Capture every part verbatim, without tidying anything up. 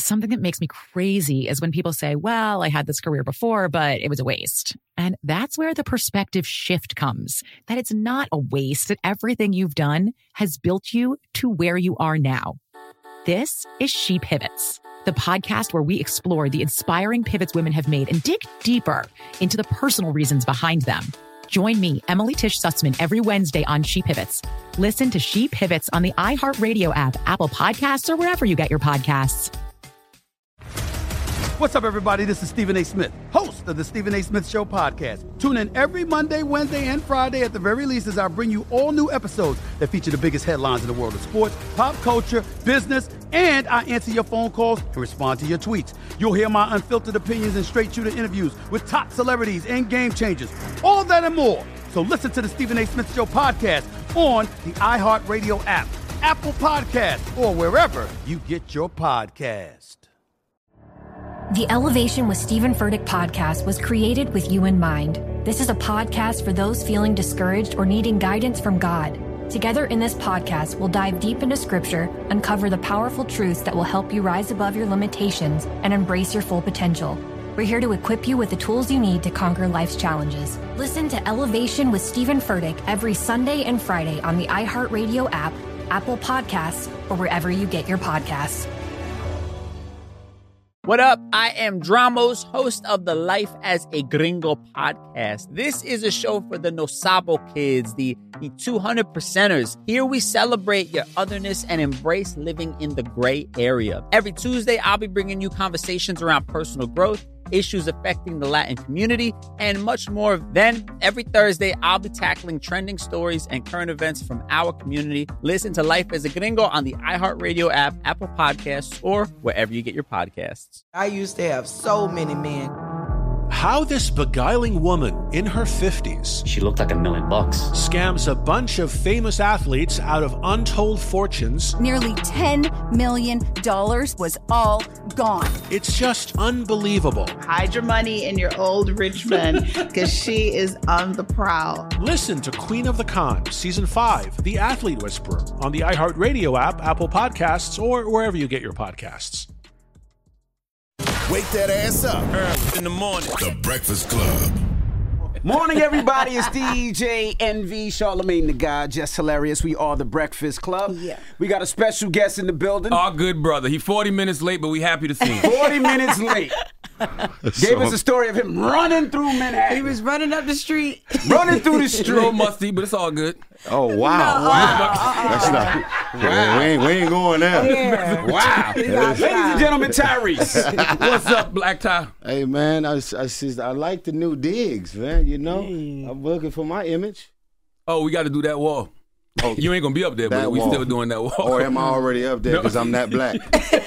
Something that makes me crazy is when people say, well, I had this career before, but it was a waste. And that's where the perspective shift comes, that it's not a waste, that everything you've done has built you to where you are now. This is She Pivots, the podcast where we explore the inspiring pivots women have made and dig deeper into the personal reasons behind them. Join me, Emily Tish Sussman, every Wednesday on She Pivots. Listen to She Pivots on the iHeartRadio app, Apple Podcasts, or wherever you get your podcasts. What's up, everybody? This is Stephen A. Smith, host of the Stephen A. Smith Show podcast. Tune in every Monday, Wednesday, and Friday at the very least as I bring you all new episodes that feature the biggest headlines in the world of sports, pop culture, business, and I answer your phone calls and respond to your tweets. You'll hear my unfiltered opinions and straight-shooter interviews with top celebrities and game changers. All that and more. So listen to the Stephen A. Smith Show podcast on the iHeartRadio app, Apple Podcasts, or wherever you get your podcast. The Elevation with Stephen Furtick podcast was created with you in mind. This is a podcast for those feeling discouraged or needing guidance from God. Together in this podcast, we'll dive deep into scripture, uncover the powerful truths that will help you rise above your limitations and embrace your full potential. We're here to equip you with the tools you need to conquer life's challenges. Listen to Elevation with Stephen Furtick every Sunday and Friday on the iHeartRadio app, Apple Podcasts, or wherever you get your podcasts. What up? I am Dramos, host of the Life as a Gringo podcast. This is a show for the No Sabo kids, the, the two hundred percenters. Here we celebrate your otherness and embrace living in the gray area. Every Tuesday, I'll be bringing you conversations around personal growth, issues affecting the Latin community, and much more. Then, every Thursday, I'll be tackling trending stories and current events from our community. Listen to Life as a Gringo on the iHeartRadio app, Apple Podcasts, or wherever you get your podcasts. I used to have so many men. How this beguiling woman in her fifties, she looked like a million bucks, scams a bunch of famous athletes out of untold fortunes. Nearly ten million dollars was all gone. It's just unbelievable. Hide your money in your old rich man, because she is on the prowl. Listen to Queen of the Con, Season five, The Athlete Whisperer, on the iHeartRadio app, Apple Podcasts, or wherever you get your podcasts. Wake that ass up. Early in the morning. The Breakfast Club. Morning, everybody. It's D J N V, Charlamagne the God, just hilarious. We are the Breakfast Club. Yeah. We got a special guest in the building. Our good brother. He forty minutes late, but we happy to see him. forty minutes late. Gave so, us a story of him running through Manhattan. He was running up the street. Running through the street. A little musty, but it's all good. Oh, wow. No, wow. uh-uh. That's not, wow. we, ain't, we ain't going there. Yeah. Wow. Ladies and gentlemen, Tyrese. What's up, Black Tie? Hey, man, I, I, I like the new digs, man. You know, hey. I'm looking for my image. Oh, we got to do that wall. Oh, you ain't going to be up there, but we wall. Still doing that wall. Or am I already up there because no. I'm that black?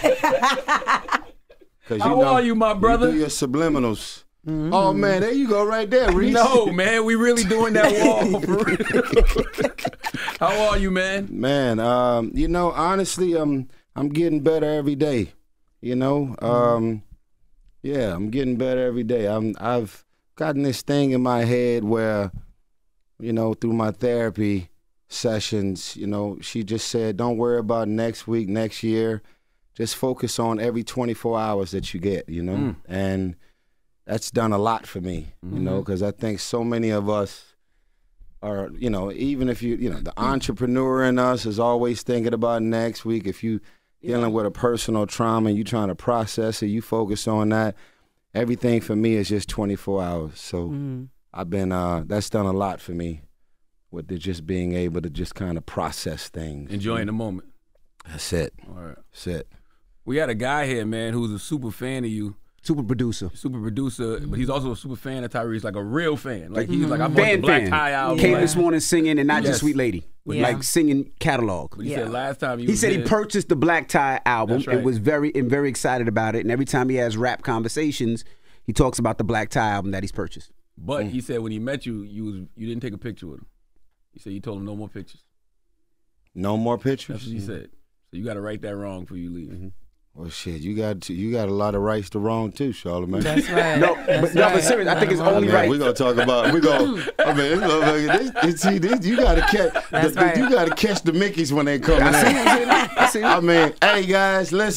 How you know, are you, my brother? You do your subliminals. Mm-hmm. Oh, man, there you go right there, Reese. No, man, we really doing that wall. For real. How are you, man? Man, um, you know, honestly, I'm, I'm getting better every day. You know, um, yeah, I'm getting better every day. I'm, I've gotten this thing in my head where, you know, through my therapy sessions, you know, she just said, don't worry about next week, next year. Just focus on every twenty-four hours that you get, you know? Mm. And that's done a lot for me, mm-hmm. you know, because I think so many of us are, you know, even if you, you know, the entrepreneur in us is always thinking about next week. If you yeah. dealing with a personal trauma and you trying to process it, you focus on that. Everything for me is just twenty-four hours. So mm-hmm. I've been, uh, that's done a lot for me with the just being able to just kind of process things. Enjoying the moment. That's it. All right. That's it. We had a guy here, man, who's a super fan of you. Super producer. Super producer, but he's also a super fan of Tyrese, like a real fan. Like he's mm-hmm. like, I bought fan, the Black fan. Tie album. Came like, this morning singing, and not yes. just Sweet Lady, yeah. like singing catalog. But he yeah. said last time he He was said here, he purchased the Black Tie album. That's right. It was very, and very excited about it. And every time he has rap conversations, he talks about the Black Tie album that he's purchased. But mm. he said when he met you, you was you didn't take a picture with him. He said you told him no more pictures. No more pictures? That's what he said. So you got to write that wrong before you leave. Mm-hmm. Well, shit, you got to, you got a lot of rights to wrong too, Charlamagne. That's right. No, That's but, no, right. but seriously, I think it's only I mean, right. We're gonna talk about. We go. I mean, this, this, see, this, you gotta catch. The, right. the, you gotta catch the Mickeys when they come in. I see, I see, I see. I mean, hey guys, listen.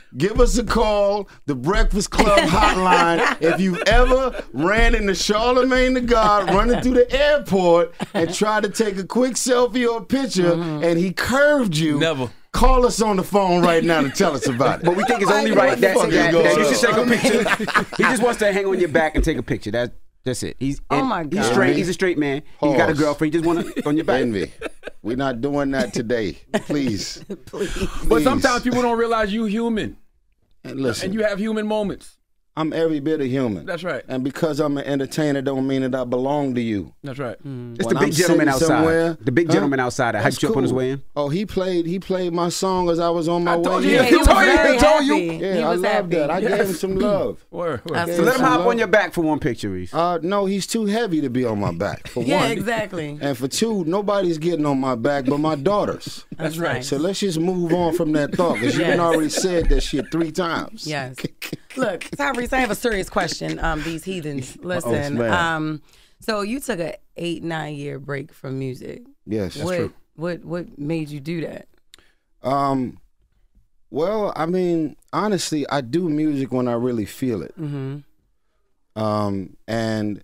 Give us a call, the Breakfast Club hotline. If you've ever ran into Charlamagne the God running through the airport and tried to take a quick selfie or a picture mm-hmm. and he curved you, never. Call us on the phone right now to tell us about it. But we think it's only right that, that, that, that you should take a picture. He just wants to hang on your back and take a picture. That's that's it. He's oh my God. He's straight. He's a straight man. Pause. He's got a girlfriend. He just want to on your back. Envy. We're not doing that today. Please. Please. But sometimes people don't realize you human. And listen. And you have human moments. I'm every bit of human. That's right. And because I'm an entertainer don't mean that I belong to you. That's right. Mm. It's when the big I'm gentleman outside. The big huh? gentleman outside. I hyped you up on his way in. Oh, he played he played my song as I was on my I way told in. You, yeah, he, he told you. He told you. Yeah, I love happy. that. I yes. gave him some love. Word, word. So let him hop love. on your back for one picture, Reese. Uh, no, he's too heavy to be on my back, for yeah, one. Yeah, exactly. And for two, nobody's getting on my back but my daughters. That's right. So let's just move on from that thought, because yes. you already said that shit three times. Yes. Look, Tyrese, I have a serious question. Um, these heathens, listen. Oh, um, so you took an eight, nine year break from music. Yes, that's what, true. What what made you do that? Um, well, I mean, honestly, I do music when I really feel it. Mm-hmm. Um, and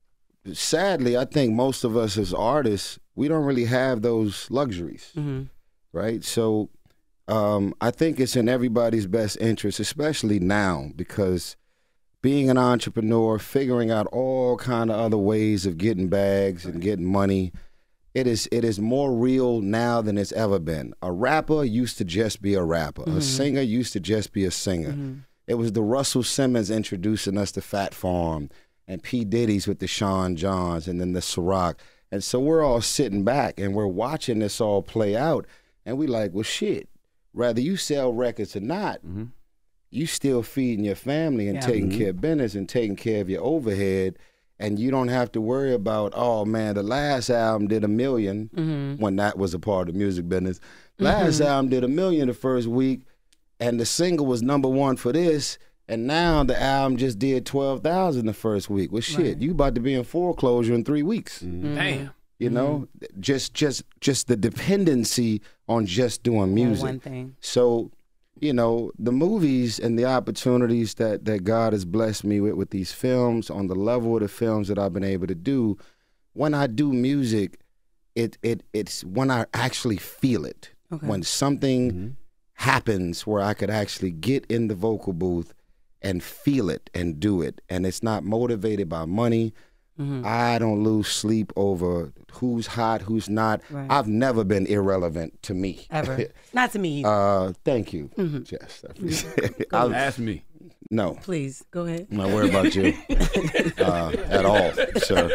sadly, I think most of us as artists, we don't really have those luxuries, mm-hmm. right? So. Um, I think it's in everybody's best interest, especially now, because being an entrepreneur, figuring out all kind of other ways of getting bags and getting money, it is it is more real now than it's ever been. A rapper used to just be a rapper. Mm-hmm. A singer used to just be a singer. Mm-hmm. It was the Russell Simmons introducing us to Fat Farm and P. Diddy's with the Sean Johns and then the Ciroc. And so we're all sitting back and we're watching this all play out, and we like, well, shit. Whether you sell records or not, mm-hmm. you still feeding your family and yeah. taking mm-hmm. care of business and taking care of your overhead, and you don't have to worry about, oh man, the last album did a million mm-hmm. when that was a part of the music business. Last mm-hmm. album did a million the first week, and the single was number one for this, and now the album just did twelve thousand the first week. Well, shit, right. you about to be in foreclosure in three weeks. Mm-hmm. Damn. You know, mm-hmm. just just just the dependency on just doing music. One thing. So, you know, the movies and the opportunities that, that God has blessed me with, with these films, on the level of the films that I've been able to do, when I do music, it it it's when I actually feel it. Okay. When something mm-hmm. happens where I could actually get in the vocal booth and feel it and do it. And it's not motivated by money. Mm-hmm. I don't lose sleep over who's hot, who's not. Right. I've never been irrelevant to me. Ever. Not to me either. Uh, thank you, mm-hmm. Jess. I'll ask me. No. Please, go ahead. I'm not worried about you uh, at all, sir.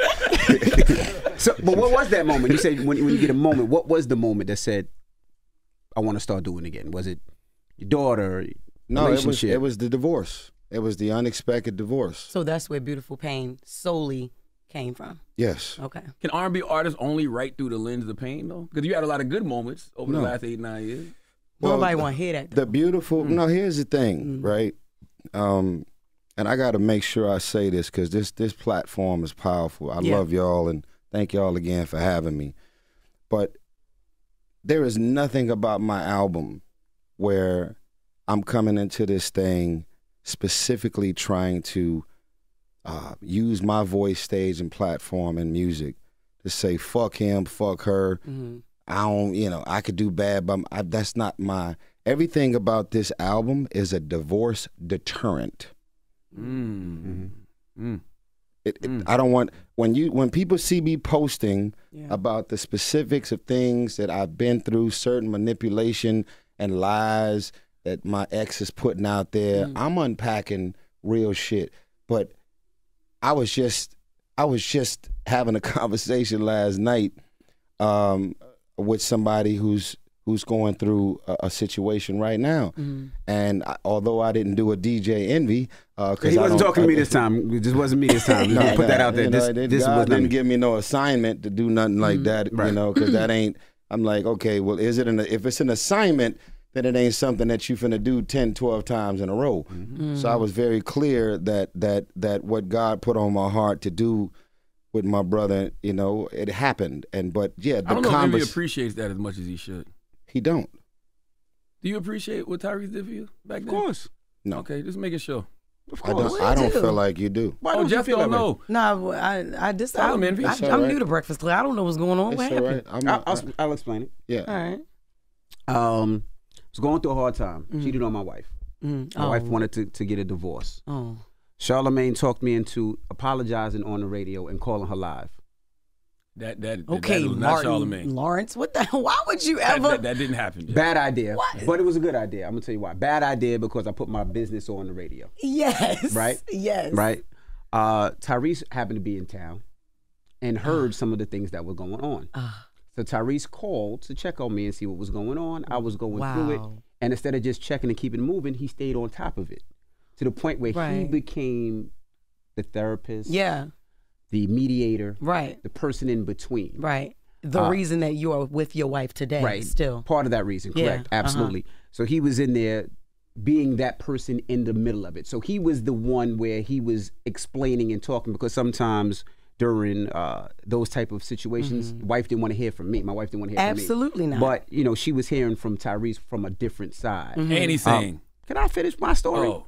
So, but what was that moment? You said when, when you get a moment, what was the moment that said, I want to start doing it again? Was it your daughter, No, it was, it was the divorce. It was the unexpected divorce. So that's where Beautiful Pain solely came from. Yes. Okay. Can R and B artists only write through the lens of pain, though? Because you had a lot of good moments over no. the last eight, nine years. Well, Nobody want to hear that. Though. The beautiful, mm. no, here's the thing, mm. right? Um, and I got to make sure I say this because this, this platform is powerful. I yeah. love y'all and thank y'all again for having me. But there is nothing about my album where I'm coming into this thing specifically trying to uh, use my voice, stage, and platform and music to say fuck him, fuck her. Mm-hmm. I don't, you know, I could do bad, but I, that's not my. Everything about this album is a divorce deterrent. Mm-hmm. Mm. It, it, mm. I don't want when you when people see me posting yeah. about the specifics of things that I've been through, certain manipulation and lies that my ex is putting out there. Mm. I'm unpacking real shit. But I was just I was just having a conversation last night um, with somebody who's who's going through a, a situation right now. Mm. And I, although I didn't do a D J Envy, uh, he wasn't talking to me this time. It just wasn't me this time. no, put no, that out there. You know, this, it, this God was didn't me. give me no assignment to do nothing like Mm. that. Right. You know, because that ain't. I'm like, okay, well, is it an? If it's an assignment, then it ain't something that you finna do ten, twelve times in a row. Mm. So I was very clear that that that what God put on my heart to do with my brother, you know, it happened. And but yeah, the I don't know if convers- Envy appreciates that as much as he should. He don't. Do you appreciate what Tyrese did for you back then? Of course. No. Okay, just making sure. Of I course. don't, I don't do? feel like you do. Why Oh, don't you Jeff feel don't that way? know. No, I, I just, Tell I, him, Envy. I, It's all I'm right. new to Breakfast Club. I don't know what's going on. It's What all happened? right. I'm I'll, not, I'll, I'll explain it. yeah. All right. Um, was going through a hard time. Cheated on my wife. Mm. My Oh. wife wanted to, to get a divorce. Oh. Charlamagne talked me into apologizing on the radio and calling her live. That that Okay, that was not Martin Charlamagne. Lawrence. What the? Why would you That, ever? that, that didn't happen. Jeff. Bad idea. What? But it was a good idea. I'm going to tell you why. Bad idea because I put my business on the radio. Yes. Right? Yes. Right? Uh, Tyrese happened to be in town and heard some of the things that were going on. Ah. So Tyrese called to check on me and see what was going on. I was going through it. Wow. And instead of just checking and keeping moving, he stayed on top of it to the point where he Right. became the therapist, Yeah. the mediator, Right. the person in between. Right. The Uh, reason that you are with your wife today. Right. Still. Part of that reason, Yeah, correct. uh-huh. Absolutely. So he was in there being that person in the middle of it. So he was the one where he was explaining and talking because sometimes during uh, those type of situations, Mm-hmm. wife didn't want to hear from me. My wife didn't want to hear from me. Absolutely not. But, you know, she was hearing from Tyrese from a different side. Mm-hmm. And he's Um, saying, can I finish my story? oh,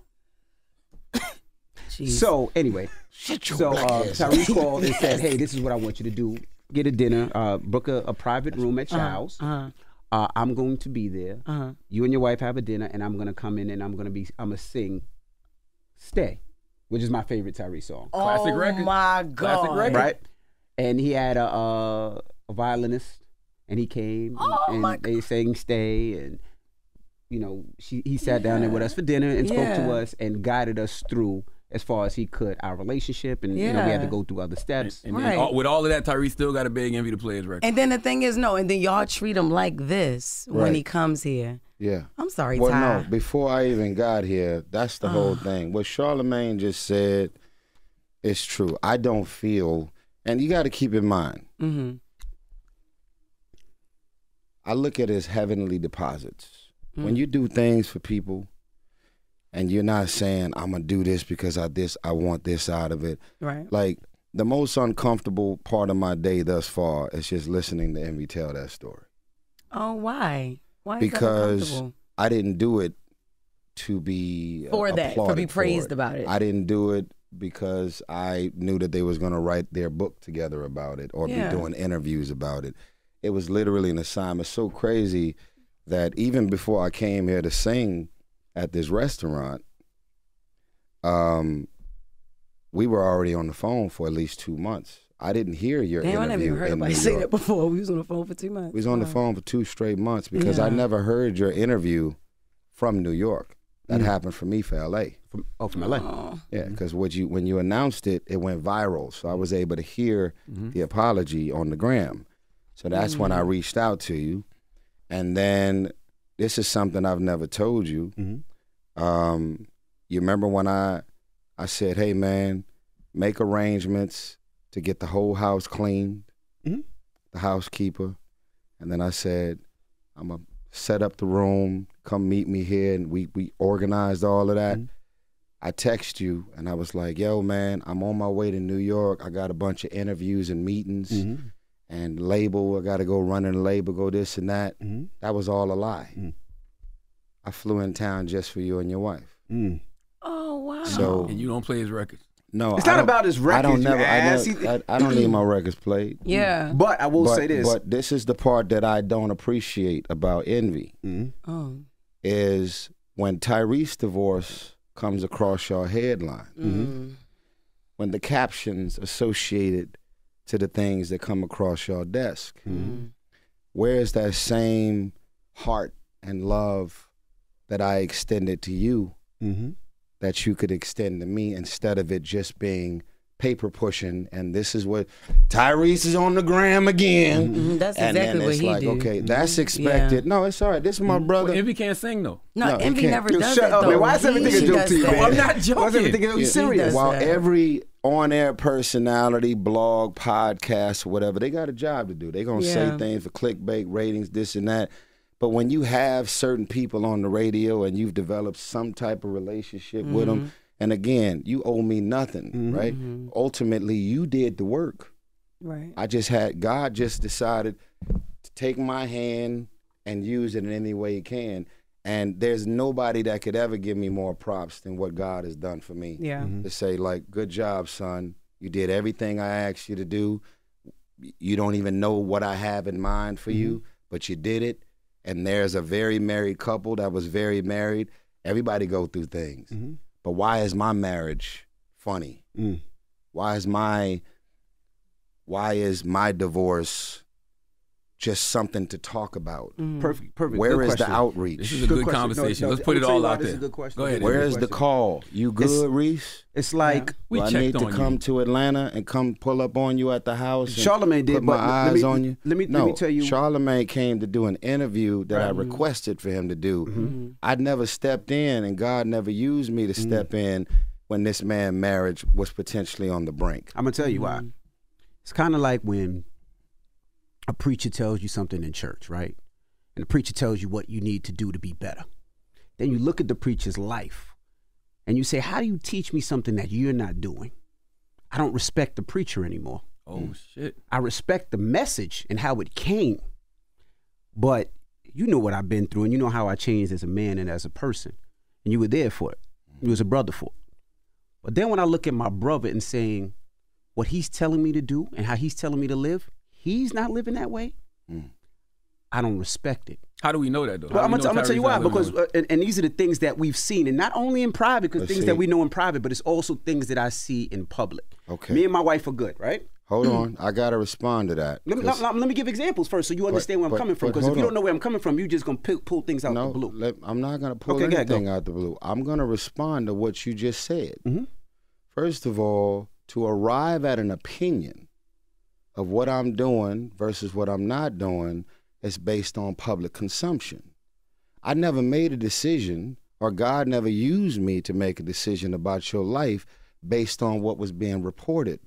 Jeez. So anyway, so uh, Tyrese called and said, "Hey, this is what I want you to do: get a dinner, uh, book a, a private room at your Uh-huh, house. uh-huh. Uh, I'm going to be there. Uh-huh. You and your wife have a dinner, and I'm going to come in and I'm going to be, I'm going to sing, Stay, which is my favorite Tyrese song. classic oh record. my God. Classic record. Right? And he had a, a, a violinist, and he came Oh, and my they sang Stay, and you know, she he sat down there with us for dinner and spoke to Yeah. us and guided us through as far as he could our relationship, and you know we had to Yeah. go through other steps. And then Right. all, with all of that, Tyrese still got to beg Envy to play his record. And then the thing is, no, and then y'all treat him like this when Right. he comes here. Yeah. I'm sorry, Well, Ty. no, before I even got here, that's the whole thing. What Charlamagne just said is true. I don't feel, and you got to keep in mind, Mm-hmm. I look at it as heavenly deposits. Mm. When you do things for people and you're not saying, I'm going to do this because I this I want this out of it. Right. Like, the most uncomfortable part of my day thus far is just listening to Envy tell that story. Oh, why? Why is Because that uncomfortable? I didn't do it to be uh, For that, for be applauded praised it. about it. I didn't do it because I knew that they was going to write their book together about it or Yeah. be doing interviews about it. It was literally an assignment so crazy that even before I came here to sing at this restaurant, um, we were already on the phone for at least two months. I didn't hear your Damn, I interview never even heard in nobody New say York. that before. We was on the phone for two months. We was on the Wow. phone for two straight months because I Yeah. never heard your interview from New York. That Mm. happened for me for L A. From, oh, from L A. Oh. Yeah, because what you when you announced it, it went viral. So I was able to hear the apology on the gram. So that's when I reached out to you. And then this is something I've never told you. Mm-hmm. Um, you remember when I I said, "Hey man, make arrangements to get the whole house cleaned." Mhm. The housekeeper, and then I said, "I'm gonna set up the room. Come meet me here," and we we organized all of that. Mhm. I text you, and I was like, "Yo man, I'm on my way to New York. I got a bunch of interviews and meetings." Mm-hmm. And label, I got to go run in the label, go this and that. Mm-hmm. That was all a lie. Mm. I flew in town just for you and your wife. Mm. Oh, wow. So And you don't play his records. no, It's I not don't- about his I records, don't you never. I, ass. never He- I, I don't need my records played. Yeah. But I will but, say this. But this is the part that I don't appreciate about Envy Mm-hmm. Oh. is when Tyrese divorce comes across your headline, Mm. when the captions associated to the things that come across your desk. Mm. Where is that same heart and love that I extended to you Mm-hmm. that you could extend to me instead of it just being paper pushing and this is what Tyrese is on the gram again. Mhm, that's and exactly then what it's he like, do. okay, that's Mhm. expected. Yeah. No, it's all right. This is my brother. Well, Envy can't sing though. No, No, he Envy can't. never Dude, does shut that, up, though. man. Why is everything He a joke does to you, that. man? I'm not Why is joking. everything Yeah. you serious? does While that. every on-air personality, blog, podcast, whatever, they got a job to do. They're going to Yeah. say things for clickbait, ratings, this and that. But when you have certain people on the radio and you've developed some type of relationship with them, and again, you owe me nothing, Mhm. right? Ultimately, you did the work. Right. I just had, God just decided to take my hand and use it in any way he can. And there's nobody that could ever give me more props than what God has done for me. Yeah. Mm-hmm. To say, like, good job, son. You did everything I asked you to do. You don't even know what I have in mind for mm-hmm. you, but you did it. And there's a very married couple that was very married. Everybody go through things. Mm-hmm. But why is my marriage funny? Mm. Why is my why is my divorce just something to talk about? Mm. Perfect, perfect. Where good is question. the outreach? This is a good, good conversation. No, no, Let's put it all out there. Go ahead. Where is the call? You good, it's, Reese? It's like yeah. we I need to come you. to Atlanta and come pull up on you at the house. Charlamagne did. Put my eyes me, on you. Let me no, let me tell you. Charlamagne came to do an interview that right. I requested for him to do. Mm-hmm. I never stepped in, and God never used me to mm-hmm. step in when this man's marriage was potentially on the brink. I'm gonna tell you why. It's kind of like when a preacher tells you something in church, right? And the preacher tells you what you need to do to be better. Then you look at the preacher's life and you say, how do you teach me something that you're not doing? I don't respect the preacher anymore. Oh, shit. I respect the message and how it came. But you know what I've been through, and you know how I changed as a man and as a person. And you were there for it. You was a brother for it. But then when I look at my brother and saying what he's telling me to do and how he's telling me to live, he's not living that way, mm. I don't respect it. How do we know that, though? Well, I'm going to tell you why. Because uh, and, and these are the things that we've seen, and not only in private, because things see. that we know in private, but it's also things that I see in public. Okay. Me and my wife are good, right? Hold on. I got to respond to that. Let me, let, let me give examples first so you understand but, where I'm but, coming from. Because if you on. don't know where I'm coming from, you're just going to pull things out no, the blue. Let, I'm not going to pull okay, anything out the blue. I'm going to respond to what you just said. Mm-hmm. First of all, to arrive at an opinion of what I'm doing versus what I'm not doing is based on public consumption. I never made a decision, or God never used me to make a decision about your life based on what was being reported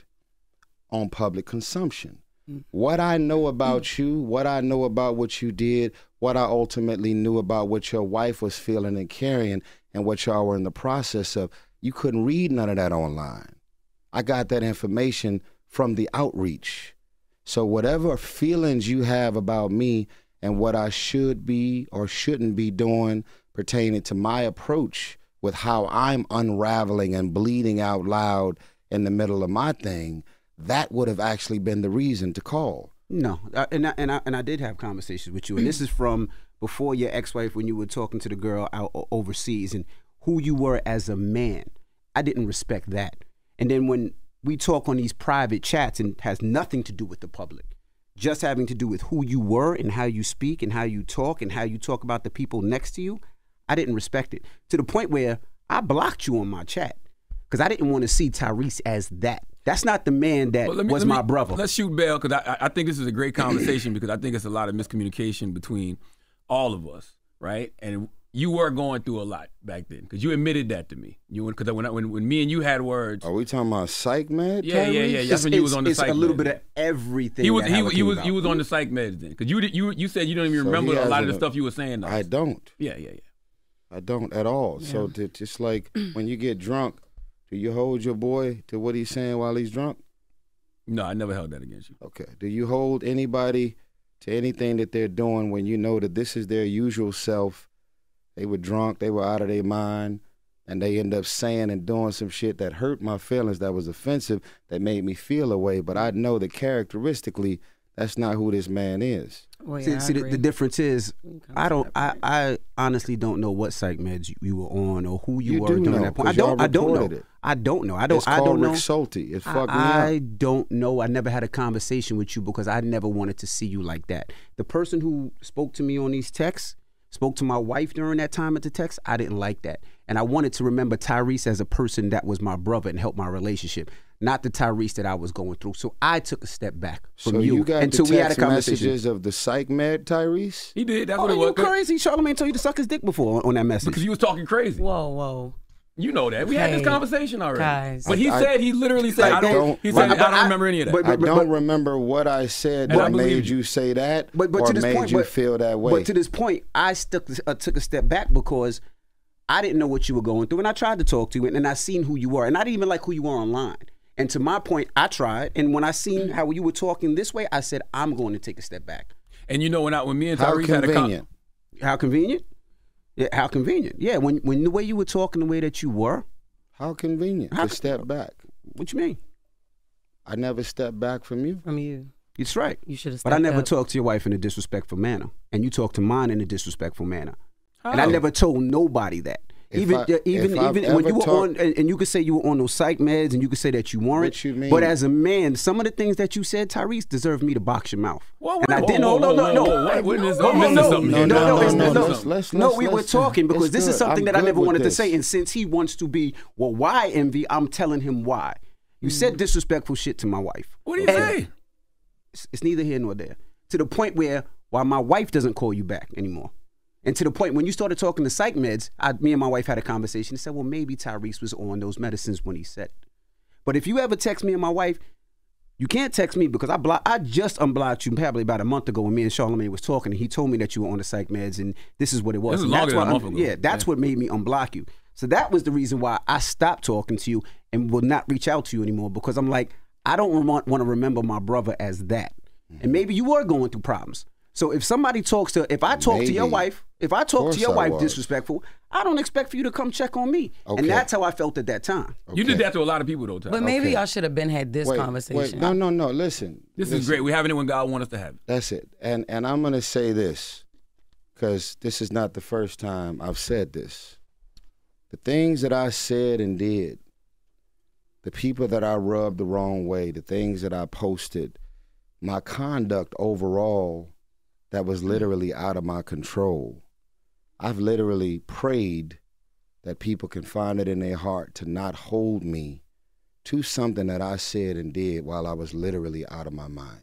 on public consumption. Mm. What I know about mm. you, what I know about what you did, what I ultimately knew about what your wife was feeling and carrying and what y'all were in the process of, you couldn't read none of that online. I got that information from the outreach. So whatever feelings you have about me and what I should be or shouldn't be doing pertaining to my approach with how I'm unraveling and bleeding out loud in the middle of my thing, that would have actually been the reason to call. No, uh, and I, and I and I did have conversations with you, and this is from before your ex-wife when you were talking to the girl out overseas and who you were as a man. I didn't respect that. And then when we talk on these private chats and has nothing to do with the public, just having to do with who you were and how you speak and how you talk and how you talk about the people next to you, I didn't respect it to the point where I blocked you on my chat because I didn't want to see Tyrese as that. That's not the man that well, me, was my me, brother. Let's shoot bail because I, I think this is a great conversation because I think it's a lot of miscommunication between all of us, right? And you were going through a lot back then because you admitted that to me. You because when, when when me and you had words. Are we talking about psych med? Yeah, yeah, yeah. That's when you was on the it's psych. It's a little med. bit of everything. He was he, he was about. he was on the psych meds then because you you you said you don't even so remember a lot of the a, stuff you were saying. I don't. Yeah, yeah, yeah. I don't at all. Yeah. So to, just like when you get drunk, do you hold your boy to what he's saying while he's drunk? No, I never held that against you. Okay. Do you hold anybody to anything that they're doing when you know that this is their usual self? They were drunk, they were out of their mind, and they end up saying and doing some shit that hurt my feelings, that was offensive, that made me feel a way. But I know that characteristically, that's not who this man is. Well, yeah, see, see the, the difference is, I don't, I, I honestly don't know what psych meds you, you were on or who you, you were do during know, that point. I don't, I don't know. It. I don't know. I don't. It's I called don't know. Rick Solti. It fucked I, me up. I don't know. I never had a conversation with you because I never wanted to see you like that. The person who spoke to me on these texts, spoke to my wife during that time at the text, I didn't like that. And I wanted to remember Tyrese as a person that was my brother and helped my relationship, not the Tyrese that I was going through. So I took a step back from so you, you got until the we had a text conversation. Messages of the psych med Tyrese? He did. That's oh, what it was. You crazy? Charlamagne told you to suck his dick before on, on that message. Because you was talking crazy. Whoa, whoa. You know that. We hey, had this conversation already. Guys. But he I, said, he literally said, I, I don't, don't, he said, but, I don't I, remember any of that. But, but, I don't but, remember what I said that I made you say that but, but or to this made point, you but, feel that way. But to this point, I stuck, uh, took a step back because I didn't know what you were going through, and I tried to talk to you, and, and I seen who you were, and I didn't even like who you were online. And to my point, I tried, and when I seen how you were talking this way, I said, I'm going to take a step back. And you know, when I, when me and How Tyrese had a convenient. con- How convenient? Yeah, how convenient. Yeah, when when the way you were talking, the way that you were. How convenient How to step back. What you mean? I never stepped back from you. From you. It's right. You should have But I stepped never up. talked to your wife in a disrespectful manner. And you talked to mine in a disrespectful manner. How? And I never told nobody that. If even I- uh, even if I've even when ever you were talked- on, and, and you could say you were on those psych meds, and you could say that you weren't. What you mean? But as a man, some of the things that you said, Tyrese, deserved me to box your mouth. Whoa, and I whoa, didn't. whoa, No, no, whoa, no, whoa, no. whoa, wait, this- No, I'm no, missing no, something no, here. no, No, no, no, it's- no, no. let's- let's- No, let's- we were let's- talking because it's this is good. something I'm that I good never with wanted to this. say. And since he wants to be, well, why envy? I'm telling him why. You said disrespectful shit to my wife. What do you And say? It's, it's neither here nor there. To the point where, why my wife doesn't call you back anymore. And to the point when you started talking to psych meds, I, me and my wife had a conversation and said, well, maybe Tyrese was on those medicines when he said it. But if you ever text me and my wife, you can't text me because I block, I just unblocked you probably about a month ago when me and Charlamagne was talking, and he told me that you were on the psych meds, and this is what it was. This is And longer that's than why a month I'm- ago. Yeah, that's Yeah. what made me unblock you. So that was the reason why I stopped talking to you and will not reach out to you anymore, because I'm like, I don't want, want to remember my brother as that. And maybe you were going through problems. So if somebody talks to, if I talk to your Maybe. wife, if I talk Course to your I wife was. disrespectful, I don't expect for you to come check on me. Okay. And that's how I felt at that time. You did that to a lot of people, though, Ty. But maybe Okay. y'all should have been had this Wait, conversation. wait, no, no, no. Listen. This listen. is great. We're having it when God wants us to have it. That's it. And and I'm gonna say this, because this is not the first time I've said this. The things that I said and did, the people that I rubbed the wrong way, the things that I posted, my conduct overall that was literally out of my control. I've literally prayed that people can find it in their heart to not hold me to something that I said and did while I was literally out of my mind.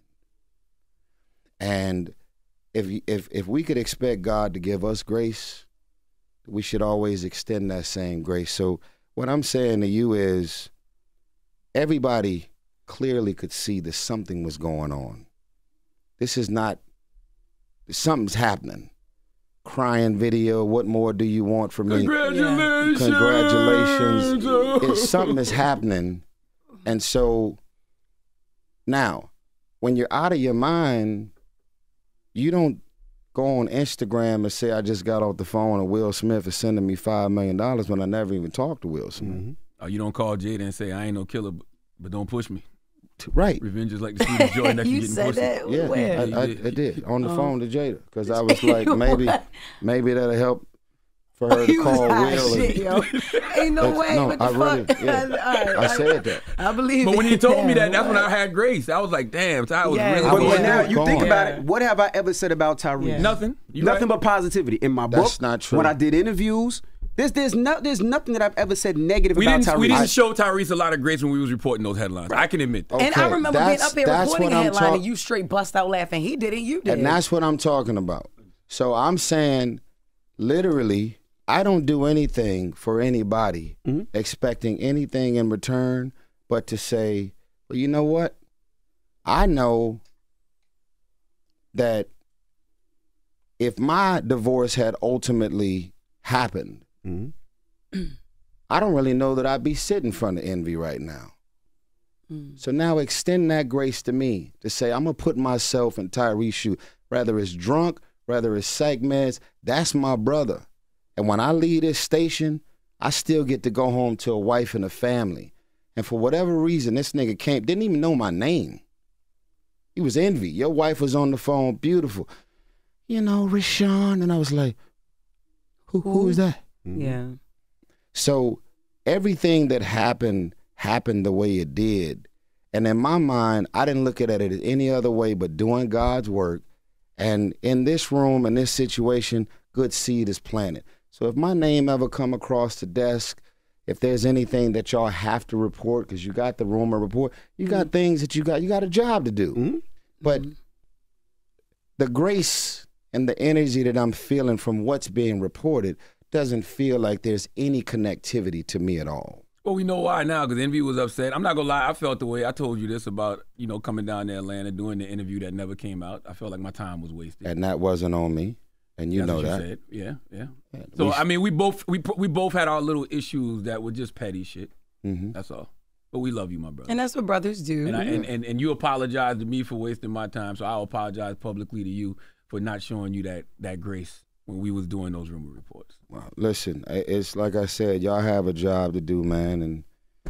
And if if if we could expect God to give us grace, we should always extend that same grace. So what I'm saying to you is, everybody clearly could see that something was going on. This is not, something's happening. Crying video, what more do you want from me? Congratulations. Congratulations. It's, something is happening. And so now, when you're out of your mind, you don't go on Instagram and say, I just got off the phone and Will Smith is sending me five million dollars when I never even talked to Will Smith. Mm-hmm. Oh, you don't call Jada and say, I ain't no killer, but, but don't push me. Right. Revenge is like the sweetest joy next to You getting said pussy. that? Yeah, Where? I, I, I did on the phone to Jada, because I was like, What? maybe, maybe that'll help for her to You call was high Will. shit, and- yo. Ain't no That's- way. no, what the I really- fuck? yeah. All right, I said that. I believe But when it. he told me that, Damn, that's when I what? had grace. I was like, damn, Ty was Yeah. really I But, was but now like, you go think on. about it. What have I ever said about Tyrese? Yeah. Nothing. You Nothing right? but positivity in my book. That's not true. When I did interviews, there's there's no there's nothing that I've ever said negative We about didn't, Tyrese. we didn't show Tyrese a lot of grace when we was reporting those headlines. I can admit that. And I Okay, remember being that's- up there that's reporting what a I'm headline talk- and you straight bust out laughing. He did it, you did. And that's what I'm talking about. So I'm saying, literally, I don't do anything for anybody Mm-hmm. expecting anything in return but to say, well, you know what? I know that if my divorce had ultimately happened, Mm-hmm. I don't really know that I'd be sitting in front of Envy right now. So now extend that grace to me to say, I'm going to put myself in Tyrese's shoe, whether it's drunk, whether it's psych meds, that's my brother. And when I leave this station, I still get to go home to a wife and a family. And for whatever reason, this nigga came, didn't even know my name. He was Envy. Your wife was on the phone, beautiful. You know, Rashawn. And I was like, who, who is that? Yeah. So everything that happened happened the way it did. And in my mind, I didn't look at it as any other way but doing God's work. And in this room, in this situation, good seed is planted. So if my name ever come across the desk, if there's anything that y'all have to report, because you got the rumor report, you got things that you got, you got a job to do. Mm-hmm. But the grace and the energy that I'm feeling from what's being reported doesn't feel like there's any connectivity to me at all. Well, we know why now, because Envy was upset. I'm not going to lie. I felt the way. I told you this about, you know, coming down to Atlanta, doing the interview that never came out. I felt like my time was wasted. And that wasn't on me. And you That's know what that. You said. Yeah, yeah. Yeah, So, we- I mean, we both we we both had our little issues that were just petty shit. Mhm. That's all. But we love you, my brother. And that's what brothers do. And, I, and, and and you apologize to me for wasting my time, so I'll apologize publicly to you for not showing you that that grace when we was doing those rumor reports? Well, listen, it's like I said, y'all have a job to do, man, and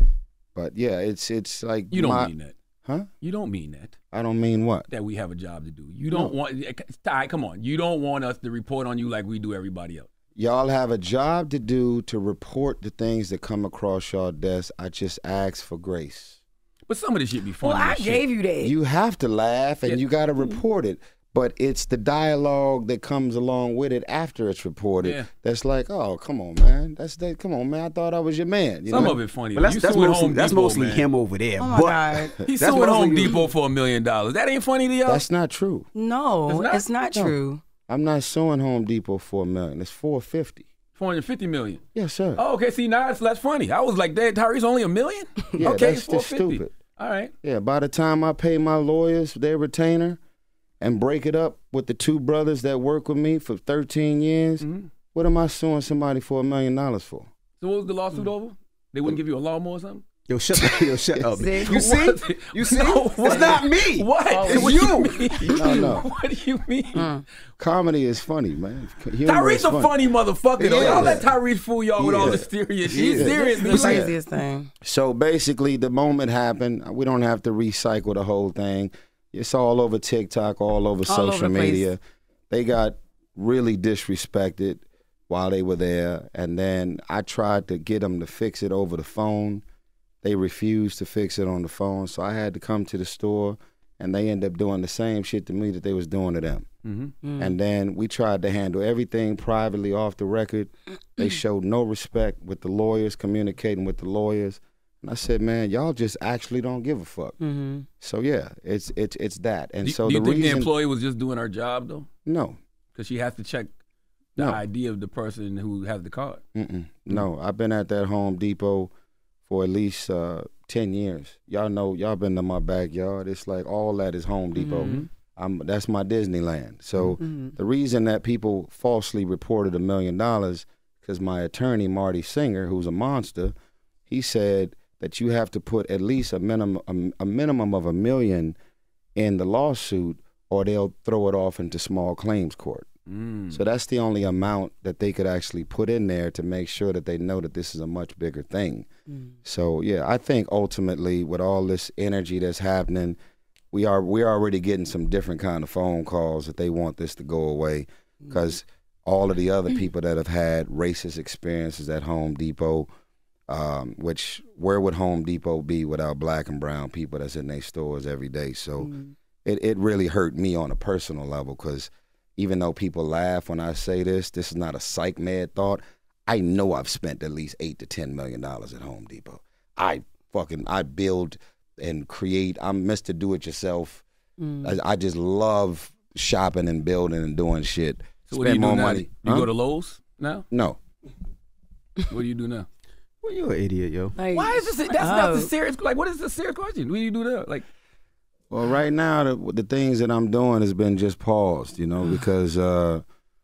but yeah, it's it's like you don't my, mean that, huh? You don't mean that. I don't mean what? That we have a job to do. You don't No. want. Ty, come on. You don't want us to report on you like we do everybody else. Y'all have a job to do to report the things that come across y'all desk. I just ask for grace. But some of this shit be funny. Well, I as shit. gave you that. You have to laugh and Yeah. you got to report it. But it's the dialogue that comes along with it after it's reported. Yeah. That's like, oh, come on, man. That's that. Come on, man. I thought I was your man. You Some know? of it funny. But that's, You that's suing mostly, Home that's Depot, mostly man. him over there. Oh, my but God. He's that's suing Home mostly- Depot for a million dollars. That ain't funny to y'all. That's not true. No, It's not? it's not No. true. I'm not suing Home Depot for a million. It's four fifty. four hundred fifty million. Yes, sir. Oh, okay. See, now it's less funny. I was like, that Tyrese only a million? Yeah, okay, that's it's four just fifty. stupid. All right. Yeah, by the time I pay my lawyers their retainer and break it up with the two brothers that work with me for thirteen years, Mm-hmm. what am I suing somebody for a million dollars for? So what was the lawsuit over? They wouldn't give you a lawnmower or something? Yo, shut up. Yo, shut up. See? You see? Was it? You see? No, It's what? not me. What? It's What you. do you mean? No, no. What do you mean? Comedy is funny, man. Humor Tyrese is a funny motherfucker, though. Yeah. Y'all let Tyrese fool y'all with all Yeah. this serious shit. He's Yeah. serious. The man. craziest thing. So basically, the moment happened, we don't have to recycle the whole thing. It's all over TikTok, all over All over social the place. media. They got really disrespected while they were there. And then I tried to get them to fix it over the phone. They refused to fix it on the phone. So I had to come to the store, and they ended up doing the same shit to me that they was doing to them. Mm-hmm. And then we tried to handle everything privately off the record. They showed no respect with the lawyers, communicating with the lawyers. And I said, man, y'all just actually don't give a fuck. Mm-hmm. So yeah, it's it's it's that. And Do, so do you the think reason, the employee was just doing her job, though? no, Because she has to check the No. I D of the person who has the card. mm-mm, no, I've been at that Home Depot for at least uh, ten years. Y'all know, y'all been to my backyard. It's like all that is Home Depot. Mm-hmm. I'm, that's my Disneyland. So Mm-hmm. the reason that people falsely reported a million dollars, because my attorney, Marty Singer, who's a monster, he said that you have to put at least a minimum a, a minimum of a million in the lawsuit, or they'll throw it off into small claims court. Mm. So that's the only amount that they could actually put in there to make sure that they know that this is a much bigger thing. Mm. So yeah, I think ultimately with all this energy that's happening, we are we're already getting some different kind of phone calls that they want this to go away, because all of the other people that have had racist experiences at Home Depot, um, which where would Home Depot be without black and brown people that's in their stores every day? So Mm. it, it really hurt me on a personal level, because even though people laugh when I say this, this is not a psych med thought. I know I've spent at least eight to ten million dollars at Home Depot. I fucking I build and create. I'm Mister Do It Yourself. Mm. I, I just love shopping and building and doing shit. So what do you Spend do more now? money. You Huh? go to Lowe's now? No. What do you do now? Well, you're an idiot, yo. Like, Why is this? That's oh. not the serious. Like, what is the serious question? What do you do now? Like, Well, right now the the things that I'm doing has been just paused, you know, because uh,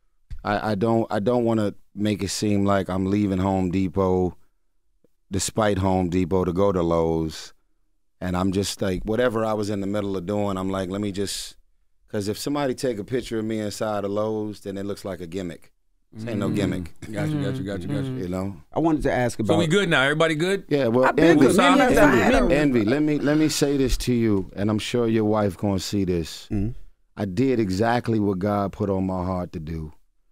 I, I don't I don't want to make it seem like I'm leaving Home Depot, despite Home Depot, to go to Lowe's, and I'm just like whatever I was in the middle of doing, I'm like, let me just, because if somebody take a picture of me inside of Lowe's, then it looks like a gimmick. This ain't no gimmick. got you, got you, got you, got you. You know. I wanted to ask about. So we good now? Everybody good? Yeah, well, I've been Envy, with many Envy, times. Envy, Envy, let me let me say this to you, and I'm sure your wife gonna see this. Mhm. I did exactly what God put on my heart to do,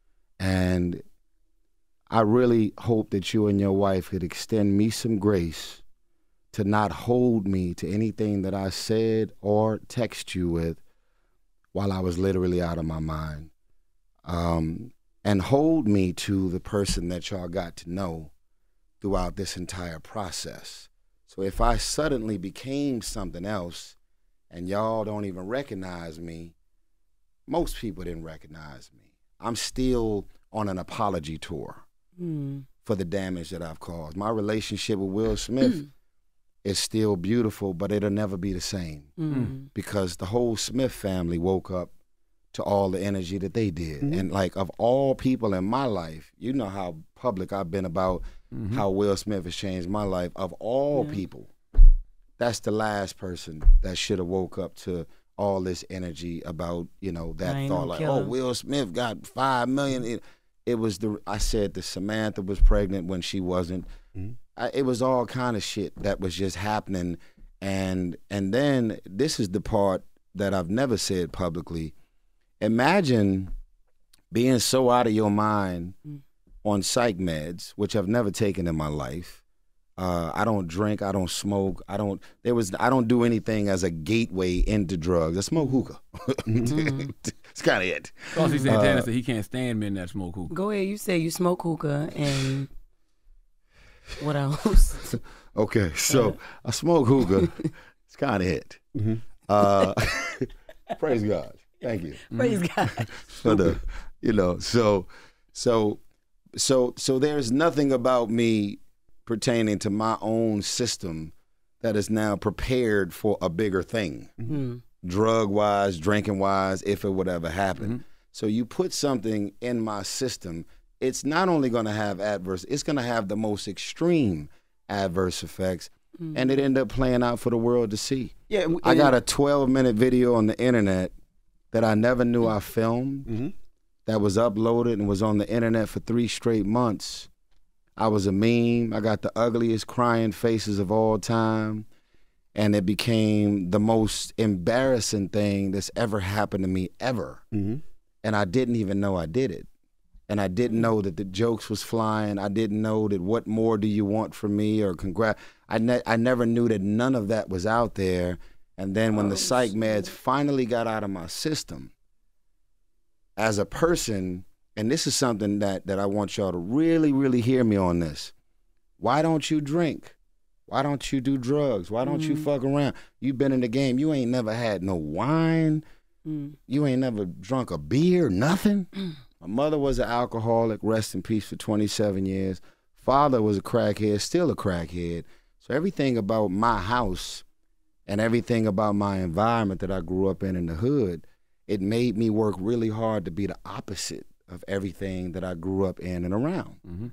and I really hope that you and your wife could extend me some grace to not hold me to anything that I said or text you with while I was literally out of my mind. Um, and hold me to the person that y'all got to know throughout this entire process. So if I suddenly became something else and y'all don't even recognize me, most people didn't recognize me. I'm still on an apology tour Mm. for the damage that I've caused. My relationship with Will Smith is still beautiful, but it'll never be the same Mm. because the whole Smith family woke up to all the energy that they did. Mhm. And like of all people in my life, you know how public I've been about Mm-hmm. how Will Smith has changed my life. Of all Yeah. people, that's the last person that should have woke up to all this energy about, you know, that I thought know, like, kill oh, him. Will Smith got five million. It, it was the, I said that Samantha was pregnant when she wasn't. Mm-hmm. I, it was all kind of shit that was just happening. And, and then this is the part that I've never said publicly. Imagine being so out of your mind mm. on psych meds, which I've never taken in my life. Uh, I don't drink. I don't smoke. I don't. There was. I don't do anything as a gateway into drugs. I smoke hookah. Mm-hmm. It's kind of it. Saucy Santana Uh, said he can't stand men that smoke hookah. Go ahead. You say you smoke hookah and what else? Okay, so I smoke hookah. It's kind of it. Mm-hmm. Uh, praise God. Thank you. Praise God. So the, you know, so, so, so, so there's nothing about me pertaining to my own system that is now prepared for a bigger thing, mm-hmm. drug-wise, drinking-wise, if it would ever happen. Mm-hmm. So you put something in my system, it's not only going to have adverse, it's going to have the most extreme adverse effects, mm-hmm. and it ended up playing out for the world to see. Yeah, and, I got a twelve-minute video on the internet that I never knew I filmed, mm-hmm. that was uploaded and was on the internet for three straight months. I was a meme. I got the ugliest crying faces of all time. And it became the most embarrassing thing that's ever happened to me ever. Mm-hmm. And I didn't even know I did it. And I didn't know that the jokes was flying. I didn't know that what more do you want from me or congrats. I, ne- I never knew that none of that was out there. And then when oh, the psych meds finally got out of my system, as a person, and this is something that, that I want y'all to really, really hear me on this. Why don't you drink? Why don't you do drugs? Why don't mm. you fuck around? You been in the game. You ain't never had no wine. Mm. You ain't never drunk a beer, nothing. Mm. My mother was an alcoholic, rest in peace, for twenty-seven years. Father was a crackhead, still a crackhead. So everything about my house and everything about my environment that I grew up in in the hood, it made me work really hard to be the opposite of everything that I grew up in and around. Mm-hmm.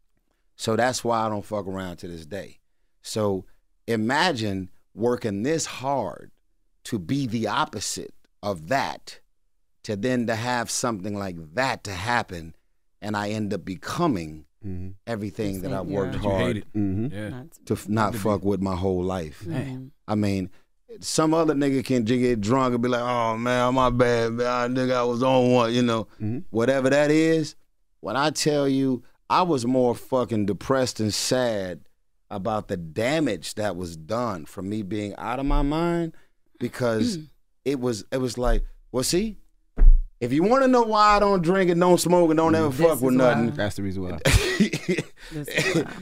So that's why I don't fuck around to this day. So imagine working this hard to be the opposite of that, to then to have something like that to happen, and I end up becoming mm-hmm. everything that I've worked yeah. hard mm-hmm. yeah. to f- not fuck with my whole life. Mm-hmm. I mean, some other nigga can get drunk and be like, oh, man, my bad, man, nigga, I was on one, you know. Mm-hmm. Whatever that is, when I tell you, I was more fucking depressed and sad about the damage that was done from me being out of my mind, because it was it was like, well, see, if you want to know why I don't drink and don't smoke and don't ever this fuck with why. nothing. That's the reason why. This is why.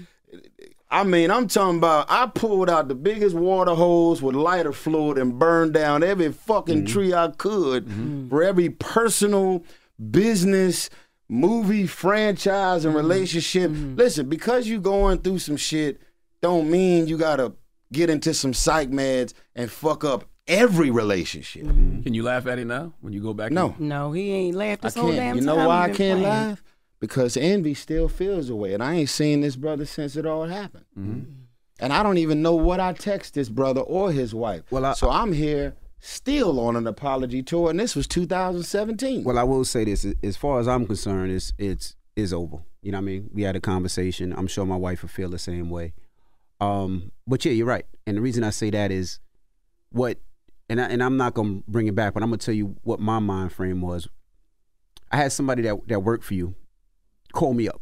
I mean, I'm talking about, I pulled out the biggest water hose with lighter fluid and burned down every fucking Mm-hmm. tree I could mm-hmm. for every personal, business, movie, franchise, and relationship. Mm-hmm. Listen, because you going through some shit don't mean you gotta get into some psych meds and fuck up every relationship. Mm-hmm. Can you laugh at it now when you go back? No. in? No, he ain't laughed this I whole can't. damn You know time why I we've can't been playing. laugh? Because envy still feels the way. And I ain't seen this brother since it all happened. Mm-hmm. And I don't even know what I text this brother or his wife. Well, I, so I'm here still on an apology tour, and this was two thousand seventeen. Well, I will say this: as far as I'm concerned, it's it's is over. You know what I mean? We had a conversation. I'm sure my wife will feel the same way. Um, but yeah, you're right. And the reason I say that is what, and I, and I'm not gonna bring it back, but I'm gonna tell you what my mind frame was. I had somebody that that worked for you call me up,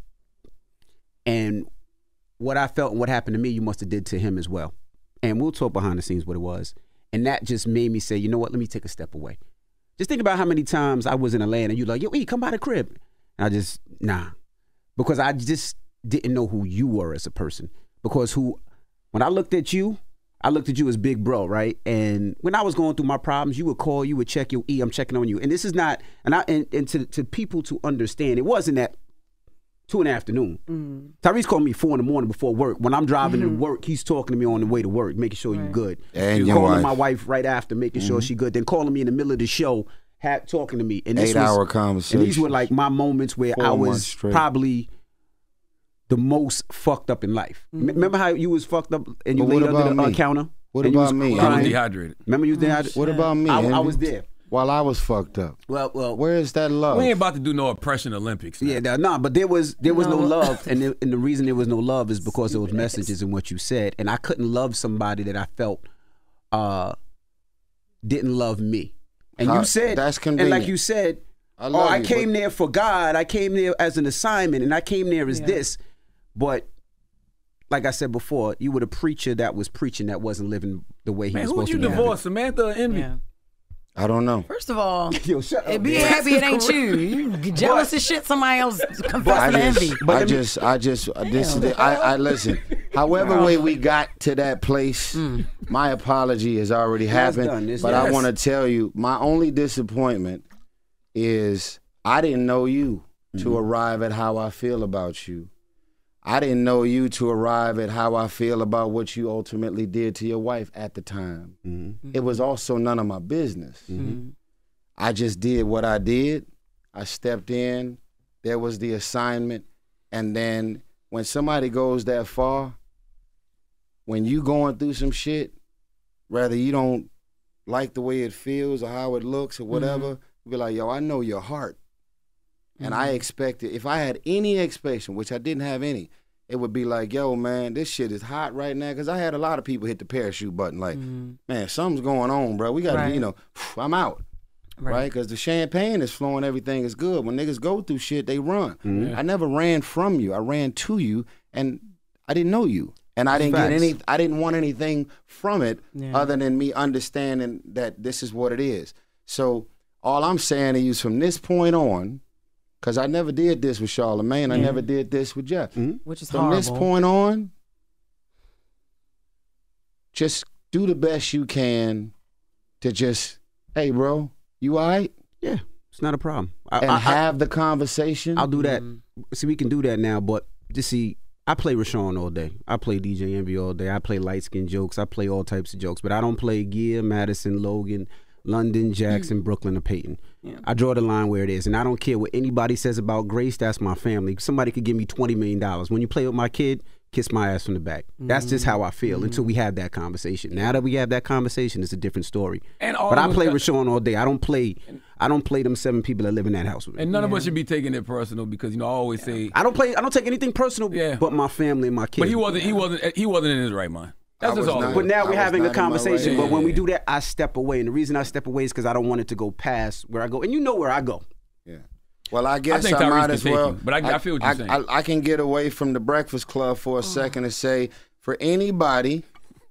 and what I felt and what happened to me, you must have did to him as well. And we'll talk behind the scenes what it was. And that just made me say, you know what, let me take a step away. Just think about how many times I was in Atlanta and you're like, yo, E, come by the crib. And I just, nah. Because I just didn't know who you were as a person. Because who, when I looked at you, I looked at you as big bro, right? And when I was going through my problems, you would call, you would check your E, I'm checking on you. And this is not, and I and, and to, to people to understand, it wasn't that two in the afternoon. Mm. Tyrese called me four in the morning before work. When I'm driving mm-hmm. to work, he's talking to me on the way to work, making sure right. you're good. And he's your calling wife. my wife right after, making mm-hmm. sure she's good. Then calling me in the middle of the show, had, talking to me. And this Eight was, hour conversation. And these were like my moments where Four I was probably the most fucked up in life. Mm-hmm. Remember how you was fucked up and you but laid under the uh, counter? What And you about was me? I was Henry? dehydrated. Remember you was dehydrated? What about me? I, I Henry? was there. While I was fucked up. Well, well, Where is that love? We ain't about to do no oppression Olympics. Yeah, no, nah, but there was there was no, no love, and the, and the reason there was no love is because there was messages in what you said, and I couldn't love somebody that I felt uh, didn't love me. And How, you said, that's and convenient. like you said, I oh, love I you, came but- there for God, I came there as an assignment, and I came there as Yeah. this, but. Like I said before, you were the preacher that was preaching that wasn't living the way he Man, was who would supposed you to be. divorce, Samantha or Envy? Yeah. I don't know. First of all, Yo, shut up, it be man. happy it ain't you. You get jealous as shit. Somebody else I confessing to envy. just, I just, I just, this is the, I, I listen. However way we got to that place, my apology has already That's happened. done. It's- But I yes. want to tell you, my only disappointment is I didn't know you to arrive at how I feel about you. I didn't know you to arrive at how I feel about what you ultimately did to your wife at the time. Mm-hmm. It was also none of my business. Mm-hmm. I just did what I did. I stepped in. There was the assignment. And then when somebody goes that far, when you going through some shit, whether you don't like the way it feels or how it looks or whatever, mm-hmm. be like, yo, I know your heart. And I expected, if I had any expectation, which I didn't have any, it would be like, yo, man, this shit is hot right now. Because I had a lot of people hit the parachute button like, Mm-hmm. man, something's going on, bro. We got to, Right. you know, I'm out. Right? Because the champagne is flowing, everything is good. When niggas go through shit, they run. Mm-hmm. I never ran from you. I ran to you, and I didn't know you. And I didn't Facts. get any, I didn't want anything from it Yeah. other than me understanding that this is what it is. So all I'm saying to you is from this point on, because I never did this with Charlamagne. I Yeah. never did this with Jeff. Which is From horrible. this point on, just do the best you can to just, hey, bro, you all right? Yeah, it's not a problem. I, And I- I- have the conversation. I'll do that. See, we can do that now, but just see, I play Rashawn all day. I play D J Envy all day. I play light skin jokes. I play all types of jokes, but I don't play Gear, Madison, Logan, London, Jackson, Brooklyn, or Peyton. Yeah. I draw the line where it is, and I don't care what anybody says about Grace. That's my family. Somebody could give me twenty million dollars. When you play with my kid, kiss my ass from the back. That's just how I feel until we have that conversation. Now that we have that conversation, it's a different story. And all but I of us play got- Rashawn all day. I don't play. I don't play them seven people that live in that house with me. And none of us should be taking it personal because you know I always say. I don't play. I don't take anything personal. Yeah. But my family and my kids. But he wasn't. He wasn't. He wasn't in his right mind. That's I just was all. not. it But was. now I we're was having not a in my conversation. right But when we mind. do that, I step away. And the reason I step away is because I don't want it to go past where I go. And you know where I go. Yeah. Well, I guess I, think Tyrese might can as take well. you, but I- I feel what you're saying. I, I can get away from the Breakfast Club for a second and say, for anybody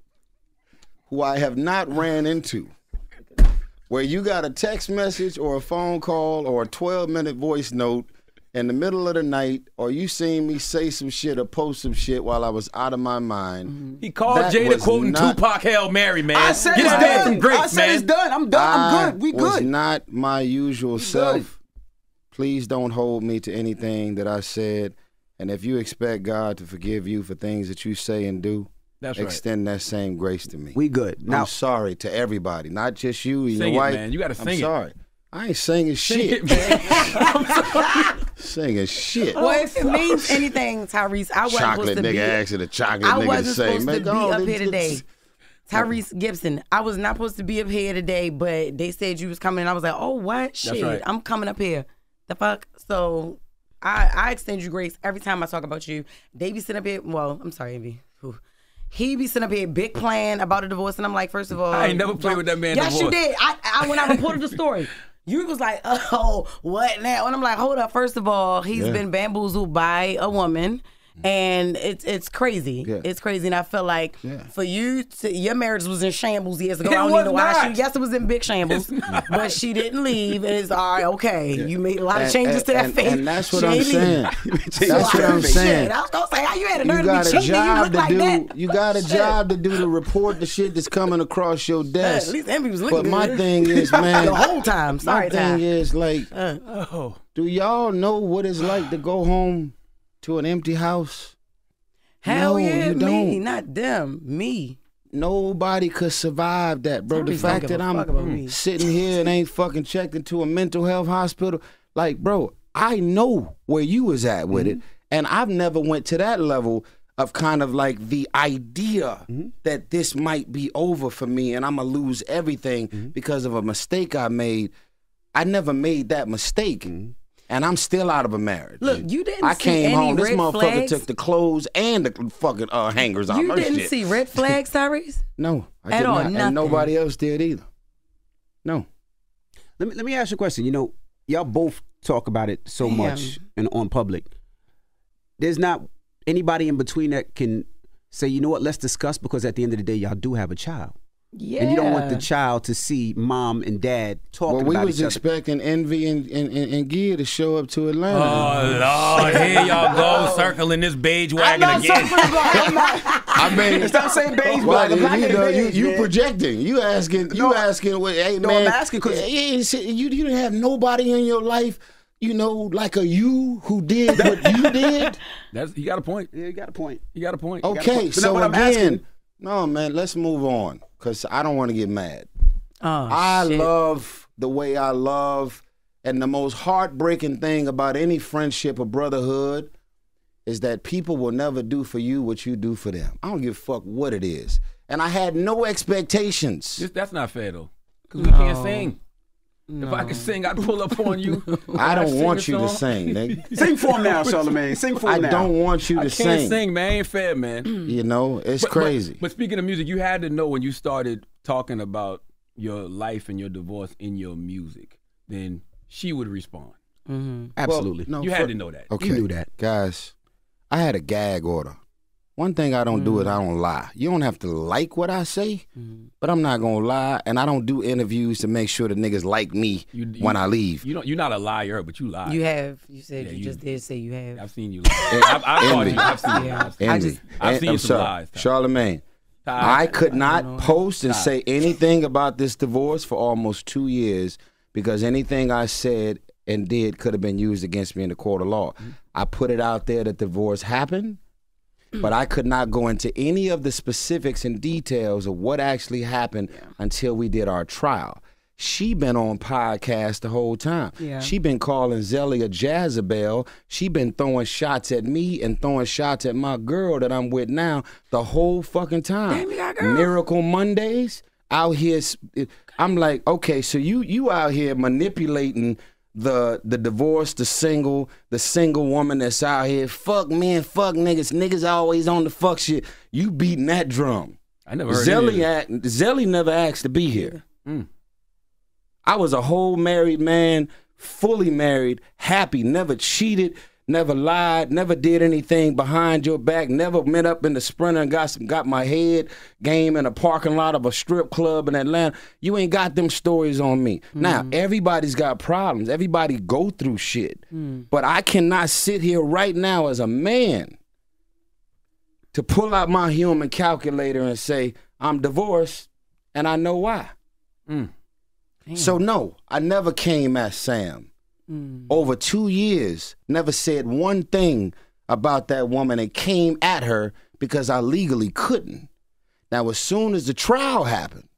who I have not ran into, where you got a text message or a phone call or a twelve-minute voice note in the middle of the night, or you seen me say some shit or post some shit while I was out of my mind. He called That Jada was quoting not- Tupac Hail Mary, man. I said Get it's his man done. some grapes, I said man. it's done. I'm done. I'm good. We I was good. not my usual good. self. Please don't hold me to anything that I said. And if you expect God to forgive you for things that you say and do, That's right. extend that same grace to me. We good. Now, I'm sorry to everybody, not just you and Sing your it, wife. man. You gotta I'm sing it. sorry. I ain't singing Sing shit. it, man. I'm sorry. Singing shit. Well, if it means anything, Tyrese, I wasn't Chocolate supposed to nigga be. asking a chocolate I nigga wasn't to say, supposed man, to be go on, up it's- here today. it's- Tyrese Gibson, I was not supposed to be up here today, but they said you was coming. I was like, oh, what? Shit, right. I'm coming up here. The fuck? So I, I extend you grace every time I talk about you. They be sitting up here. Well, I'm sorry, Envy. Whew. He be sitting up here, big plan about a divorce, and I'm like, first of all, I ain't never played with that man Yes, you divorce. did. I, I when I reported the story. You was like, oh, what now? And I'm like, hold up. First of all, he's Yeah. been bamboozled by a woman, and it's it's crazy. Yeah. It's crazy, and I feel like Yeah. for you, to, your marriage was in shambles years ago. It I don't was even know why. not. She, yes, it was in big shambles, but she didn't leave. And it's all right. Okay, you made a lot of And- changes and- to that and- face. And that's what She I'm ain't saying. leave. That's what I'm Shit, saying. I was gonna say, how you had a You nerve got to a be cheating? You job look to like do. that. You got a Shit. job to do to report the shit that's coming across your desk. at least Envy was looking But my good. thing is, man, The whole time. my Sorry, thing Ty. is like, Oh. do y'all know what it's like to go home to an empty house? Hell No, yeah, you me, don't. not them, me. Nobody could survive that, bro. The Tyrese fact don't give that a fuck about me. I'm sitting here and ain't fucking checked into a mental health hospital, like, bro, I know where you was at with Mm-hmm. it, and I've never went to that level of kind of like the idea Mm-hmm. that this might be over for me and I'm gonna lose everything Mm-hmm. because of a mistake I made. I never made that mistake. Mm-hmm. And I'm still out of a marriage. Look, you didn't I see came any home. This red motherfucker flags? took the clothes and the fucking uh, hangers off. You her didn't shit. see red flags, Tyrese? No, I At did all, not. nothing. And nobody else did either. No. Let me let me ask you a question. You know, y'all both talk about it so Damn. much and on public. There's not anybody in between that can say, you know what, let's discuss, because at the end of the day, y'all do have a child. Yeah. And you don't want the child to see mom and dad talking Well, we about was each other. expecting Envy and, and, and, and Gia to show up to Atlanta. Oh, Lord, here y'all go, circling this beige wagon again. I mean, stop saying beige well, wagon. you, I'm not you know, getting you, beige, you man. projecting. You asking. You No, asking. What, hey, no, man. I'm asking 'cause- you, you didn't have nobody in your life. You know, like a you who did what you did. That's you got a point. Yeah, you got a point. You got a point. Okay, point. So so, now what I'm again, asking- no, man. Let's move on because I don't want to get mad. Oh, I shit. love the way I love, and the most heartbreaking thing about any friendship or brotherhood is that people will never do for you what you do for them. I don't give a fuck what it is. And I had no expectations. This, that's not fair though, because we can't sing. If I could sing, I'd pull up on you. I don't Sing want a you to song. sing, nigga. Sing for him now, Charlamagne. Sing for him I now. don't want you to I can't sing. sing, man. Ain't fair, man. You know, it's But- but- crazy. But, speaking of music, you had to know when you started talking about your life and your divorce in your music, then she would respond. Absolutely. Well, no, You for- had to know that. Okay, You knew that. guys. I had a gag order. One thing I don't do is I don't lie. You don't have to like what I say, but I'm not gonna lie, and I don't do interviews to make sure the niggas like me You- you- when I leave. You don't. You're not a liar, but you lie. You have. You said Yeah, you, you- just did say you have. I've seen you lie. I've, I've caught Envy. you. I've seen you. Yeah. I've seen I you. just- I've And- seen I'm some sorry, lies. Ty. Charlamagne. Ty. I could not know. post and Ty. say anything about this divorce for almost two years because anything I said and did could have been used against me in the court of law. I put it out there that divorce happened, but I could not go into any of the specifics and details of what actually happened until we did our trial. She been on podcast the whole time. Yeah. She been calling Zelly a Jezebel. She been throwing shots at me and throwing shots at my girl that I'm with now the whole fucking time. Damn, you got a girl. Miracle Mondays out here. s- I'm like, okay, so you you out here manipulating the the divorce, the single, the single woman that's out here. Fuck men, fuck niggas. Niggas always on the fuck shit. You beating that drum. I never heard any of Zelly, it. act, Zelly never asked to be here. Mm. I was a whole married man, fully married, happy, never cheated, never lied, never did anything behind your back, never met up in the Sprinter and got some, got my head game in a parking lot of a strip club in Atlanta. You ain't got them stories on me. Now, everybody's got problems. Everybody go through shit. But I cannot sit here right now as a man to pull out my human calculator and say, I'm divorced, and I know why. Mm. So no, I never came at Sam. Over two years, never said one thing about that woman and came at her because I legally couldn't. Now, as soon as the trial happened,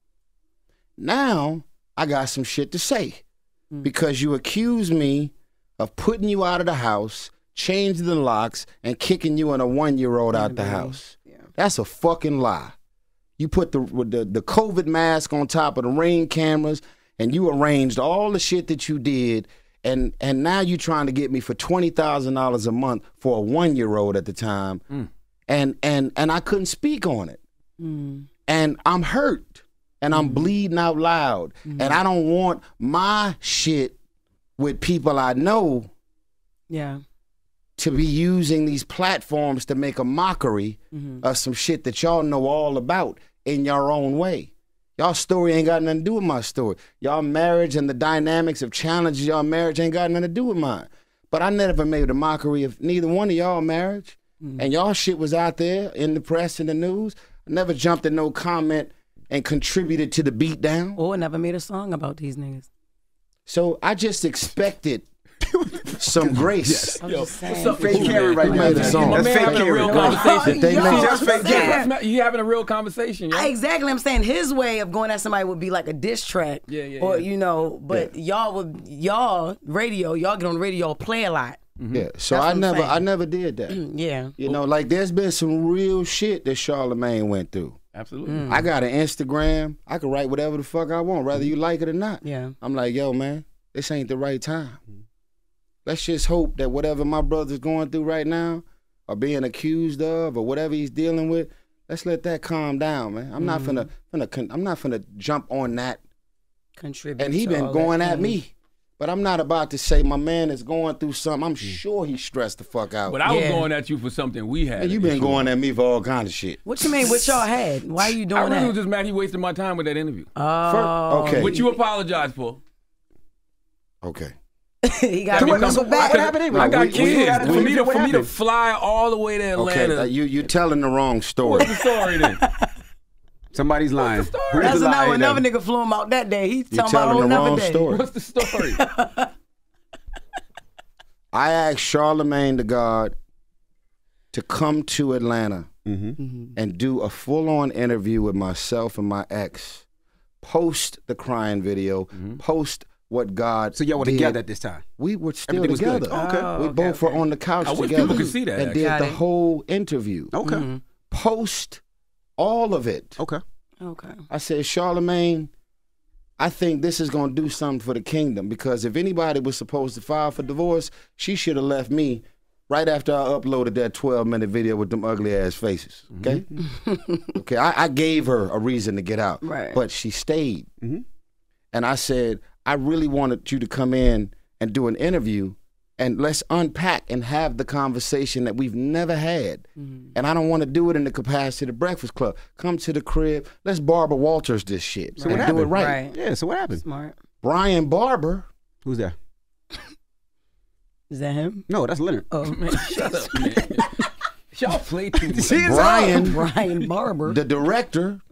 now I got some shit to say because you accuse me of putting you out of the house, changing the locks, and kicking you and a one-year-old out the house. That's a fucking lie. You put the, with the the COVID mask on top of the Ring cameras, and you arranged all the shit that you did, and and now you trying to get me for twenty thousand dollars a month for a one-year-old at the time, Mm. and and and I couldn't speak on it, Mm. and I'm hurt, and I'm bleeding out loud, and I don't want my shit with people I know Yeah. to be using these platforms to make a mockery of some shit that y'all know all about in your own way. Y'all story ain't got nothing to do with my story. Y'all marriage and the dynamics of challenges y'all marriage ain't got nothing to do with mine. But I never made a mockery of neither one of y'all marriage. And y'all shit was out there in the press and the news. I never jumped in no comment and contributed to the beatdown. Or never made a song about these niggas. So I just expected some grace. I'm Yo, just saying. what's up with Fake you, Karen man? right Who now. made a song? My That's man fake having a real Karen. conversation. They Yo, make- That's fake Karen. Smack- You having a real conversation, yo? Exactly. I'm saying his way of going at somebody would be like a diss track. Yeah, yeah, Or, yeah. you know, but y'all would, y'all, radio, y'all get on the radio, y'all play a lot. Mm-hmm. Yeah. So That's I what I'm never, saying. I never did that. Yeah. You know, like there's been some real shit that Charlamagne went through. Absolutely. Mm. I got an Instagram. I can write whatever the fuck I want, whether you like it or not. Yeah. I'm like, yo, man, this ain't the right time. Let's just hope that whatever my brother's going through right now, or being accused of, or whatever he's dealing with, let's let that calm down, man. I'm not Mm-hmm. finna, finna, con- I'm not finna jump on that. Contribute. And he to been all going that at pain. me. But I'm not about to say my man is going through something. I'm sure he's stressed the fuck out. But I was Yeah. going at you for something we had. And you an been issue going with. at me for all kind of shit. What you mean? What y'all had? Why are you doing I really that? was just mad he wasted my time with that interview. Oh. Okay. Which you apologized for. Okay. he got That me means come I'm- back. What happened anyway? I got we- we- kids. we- for me to, what for me to happened? fly all the way to Atlanta. Okay, uh, you you telling the wrong story. What's the story then? Somebody's lying. story? Who's That's the another, liar another then? nigga flew him out that day. He's You talking about a telling whole the nother wrong day. story. What's the story? I asked Charlamagne the God to come to Atlanta Mm-hmm. and do a full-on interview with myself and my ex, post the crying video, post what God So y'all were did. together at this time. We were still Everything was good. together. Okay. Oh, we okay, both okay. were on the couch I wish together people could see that, and actually. did Got the it. whole interview. Okay. Mm-hmm. Post all of it. Okay. Okay. I said, Charlamagne, I think this is going to do something for the kingdom, because if anybody was supposed to file for divorce, she should have left me right after I uploaded that twelve-minute video with them ugly-ass faces, okay? okay, I, I gave her a reason to get out, Right. but she stayed. Mm-hmm. And I said, I really wanted you to come in and do an interview, and let's unpack and have the conversation that we've never had. Mm-hmm. And I don't want to do it in the capacity of the Breakfast Club. Come to the crib. Let's Barbara Walters this shit So and what do it happened? right. Right. Yeah, so what happened? Smart. Brian Barber. Who's that? Is that him? No, that's Leonard. Oh, Man, shut up, man. Y'all play too much. Brian, Brian Barber. the director,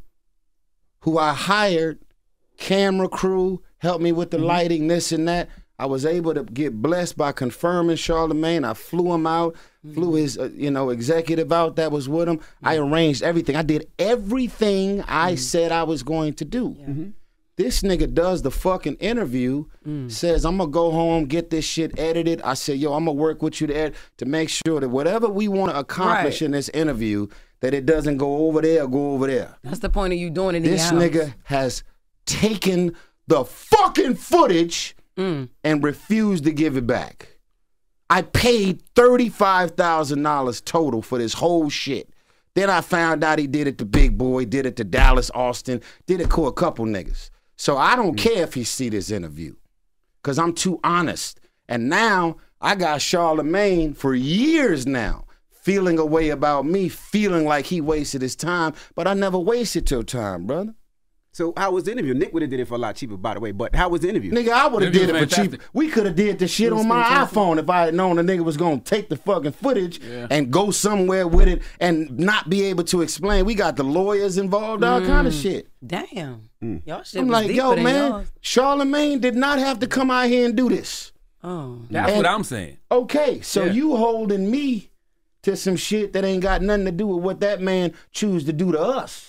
who I hired, camera crew, helped me with the lighting, this and that. I was able to get blessed by confirming Charlamagne. I flew him out, flew his uh, you know executive out that was with him. I arranged everything. I did everything I said I was going to do. This nigga does the fucking interview, says, I'm going to go home, get this shit edited. I said, yo, I'm going to work with you to ed- to make sure that whatever we want to accomplish Right. in this interview, that it doesn't go over there or go over there. That's the point of you doing it in This your house. nigga has taken the fucking footage Mm. and refused to give it back. I paid thirty-five thousand dollars total for this whole shit. Then I found out he did it to Big Boy, did it to Dallas Austin, did it to a couple niggas. So I don't care if he see this interview, because I'm too honest. And now I got Charlamagne for years now feeling a way about me, feeling like he wasted his time, but I never wasted your time, brother. So how was the interview? Nick would have did it for a lot cheaper, by the way. But how was the interview? Nigga, I would have Interview did it was for cheap. fantastic. We could have did the shit It was on my fantastic. iPhone if I had known the nigga was gonna take the fucking footage Yeah. and go somewhere with it and not be able to explain. We got the lawyers involved, all kind of shit. Damn. Y'all shit I'm was like, deeper yo, than man, yours. Charlamagne did not have to come out here and do this. Oh. That's And- what I'm saying. Okay, so Yeah. you holding me to some shit that ain't got nothing to do with what that man choose to do to us.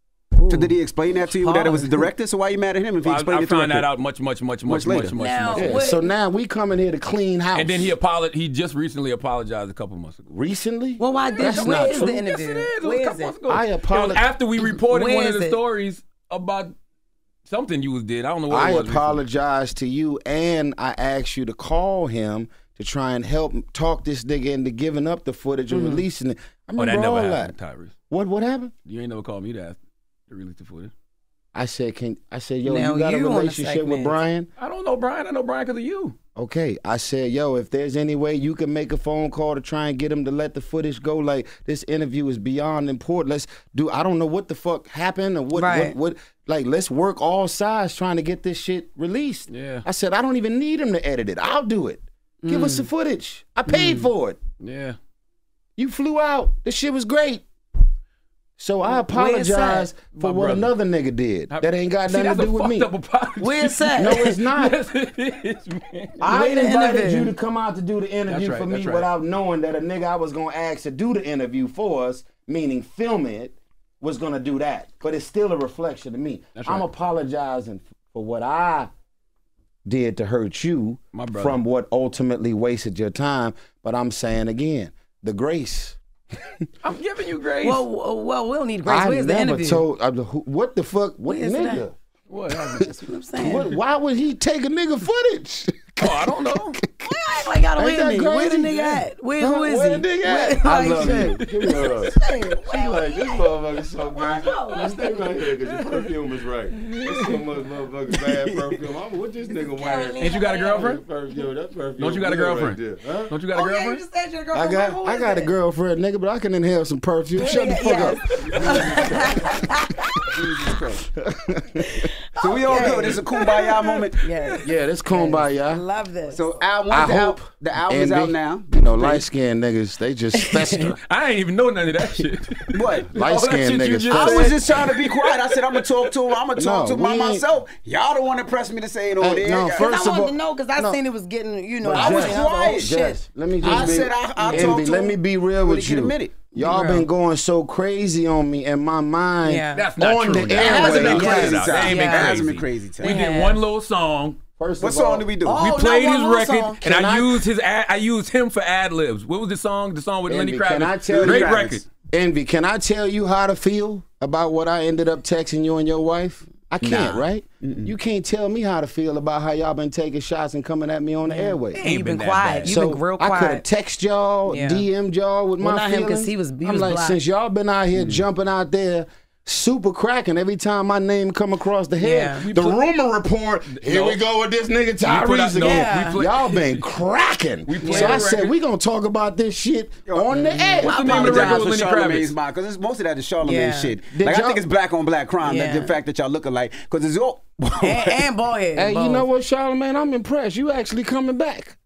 So did he explain that to you, that it was the director? So why you mad at him if he I, explained I it to found director? that out much, much, much, Much much, later. much, much, Now, much. Yeah, what- so now we coming here to clean house. And then he apologized. He just recently apologized a couple months ago. recently. Well, why did That's where not is true. the interview? Yes, it is. It was Where a is couple it? months ago. I It was apologize. after we reported Where one of is the it? stories about something you was did. I don't know what I it was. apologize to you, and I asked you to call him to try and help talk this nigga into giving up the footage and releasing it. I Oh, remember that never all happened, that. Tyrese. What what happened? You ain't never called me to ask to release the footage. I said, can I said, yo, Now you got a you on the relationship with segment. Brian? I don't know Brian. I know Brian because of you. Okay, I said, yo, if there's any way you can make a phone call to try and get him to let the footage go, like this interview is beyond important. Let's do. I don't know what the fuck happened or what, Right. what, what. Like, let's work all sides trying to get this shit released. Yeah. I said, I don't even need him to edit it. I'll do it. Give us the footage. I paid for it. Yeah. You flew out. The shit was great. So I Where's apologize that? for My what brother. another nigga did. I- That ain't got See, nothing that's to do a with me. fucked up apology. Where's that? No, it's not. Yes, it is, man. I Where the invited interview? you to come out to do the interview That's right, for me that's right. without knowing that a nigga I was gonna ask to do the interview for us, meaning film it, was gonna do that. But it's still a reflection of me. That's I'm right. apologizing for what I did to hurt you My brother. from what ultimately wasted your time. But I'm saying again, the grace. I'm giving you grace. Well, well, well, we don't need grace. I Where's the never interview? told uh, who, what the fuck, what Where's nigga? that? What? That's what I'm saying. What, why would he take a nigga footage? Oh, I don't know. Why act like y'all don't Ain't hear that me? Where the crazy? nigga at? Where, Huh? who is Where he? the nigga Where- at? I like, love shit. you. Give me a hug. Say it. She like, this motherfucker so bad. Let's stay right here because your perfume is right. There's so much motherfucking bad perfume. I'm, what this nigga wearing? Ain't you got a girlfriend? Yo, that perfume Don't you got a good girlfriend? Right there. Huh? Don't you got a Oh, yeah, you girlfriend? just said your I girlfriend. got, Who I is got a it? girlfriend, nigga, but I can inhale some perfume. Shut the fuck up. Jesus Christ. So we all good. It's a kumbaya moment. Yes. Yeah, this kumbaya. Love this. So album, I the, hope. al- the album is Envy. out now. You know, light skinned niggas, they just fester. I ain't even know none of that shit. What? Light All that skinned shit you niggas just I fester. was just trying to be quiet. I said I'm gonna talk to him. I'm gonna talk No, to him by we ain't- myself. Y'all don't want to press me to say it on Hey, there. no, Yeah. first I of wanted all- to know because I no. seen it was getting, you know, But I was saying, Jess, oh, quiet. shit. Jess, let me just I be, said I- I'll talk Envy, to let him me be real when with he get you. admitted. Y'all Real. been going so crazy on me in my mind Yeah. That's not on true. the It hasn't been airwaves. crazy It time. ain't been Yeah. It hasn't crazy. been crazy time. We Yeah. did one little song. First What of all, song did we do? Oh, We not played one his little record, song. and Can I, I- used his ad, I used him for ad libs. What was the song? The song with Lenny Envy, Kravitz. can I tell Great you, record. Envy, can I tell you how to feel about what I ended up texting you and your wife? I can't, Nah. right? You can't tell me how to feel about how y'all been taking shots and coming at me on the airways. And you've been been that quiet. bad. You've So been real I could have quiet. texted y'all, Yeah. D M'd y'all with Well, my not him, 'cause feelings. he was- he I'm was like, blocked. since y'all been out here jumping out there, super cracking every time my name come across the head. Yeah. The rumor report, here No. we go with this nigga put out- Tyrese no, again. we play- Y'all been cracking. played So I a said, record. we gonna talk about this shit on the air. What's I the name of the record apologize with for Lenny Charlamagne's Kravitz? mind because most of that is Charlamagne Yeah. shit. Did Like I y'all- think it's black on black crime. Yeah. That the fact that y'all look alike because it's all. and, and ballhead. Hey, you both. know what, Charlamagne? I'm impressed. You actually coming back.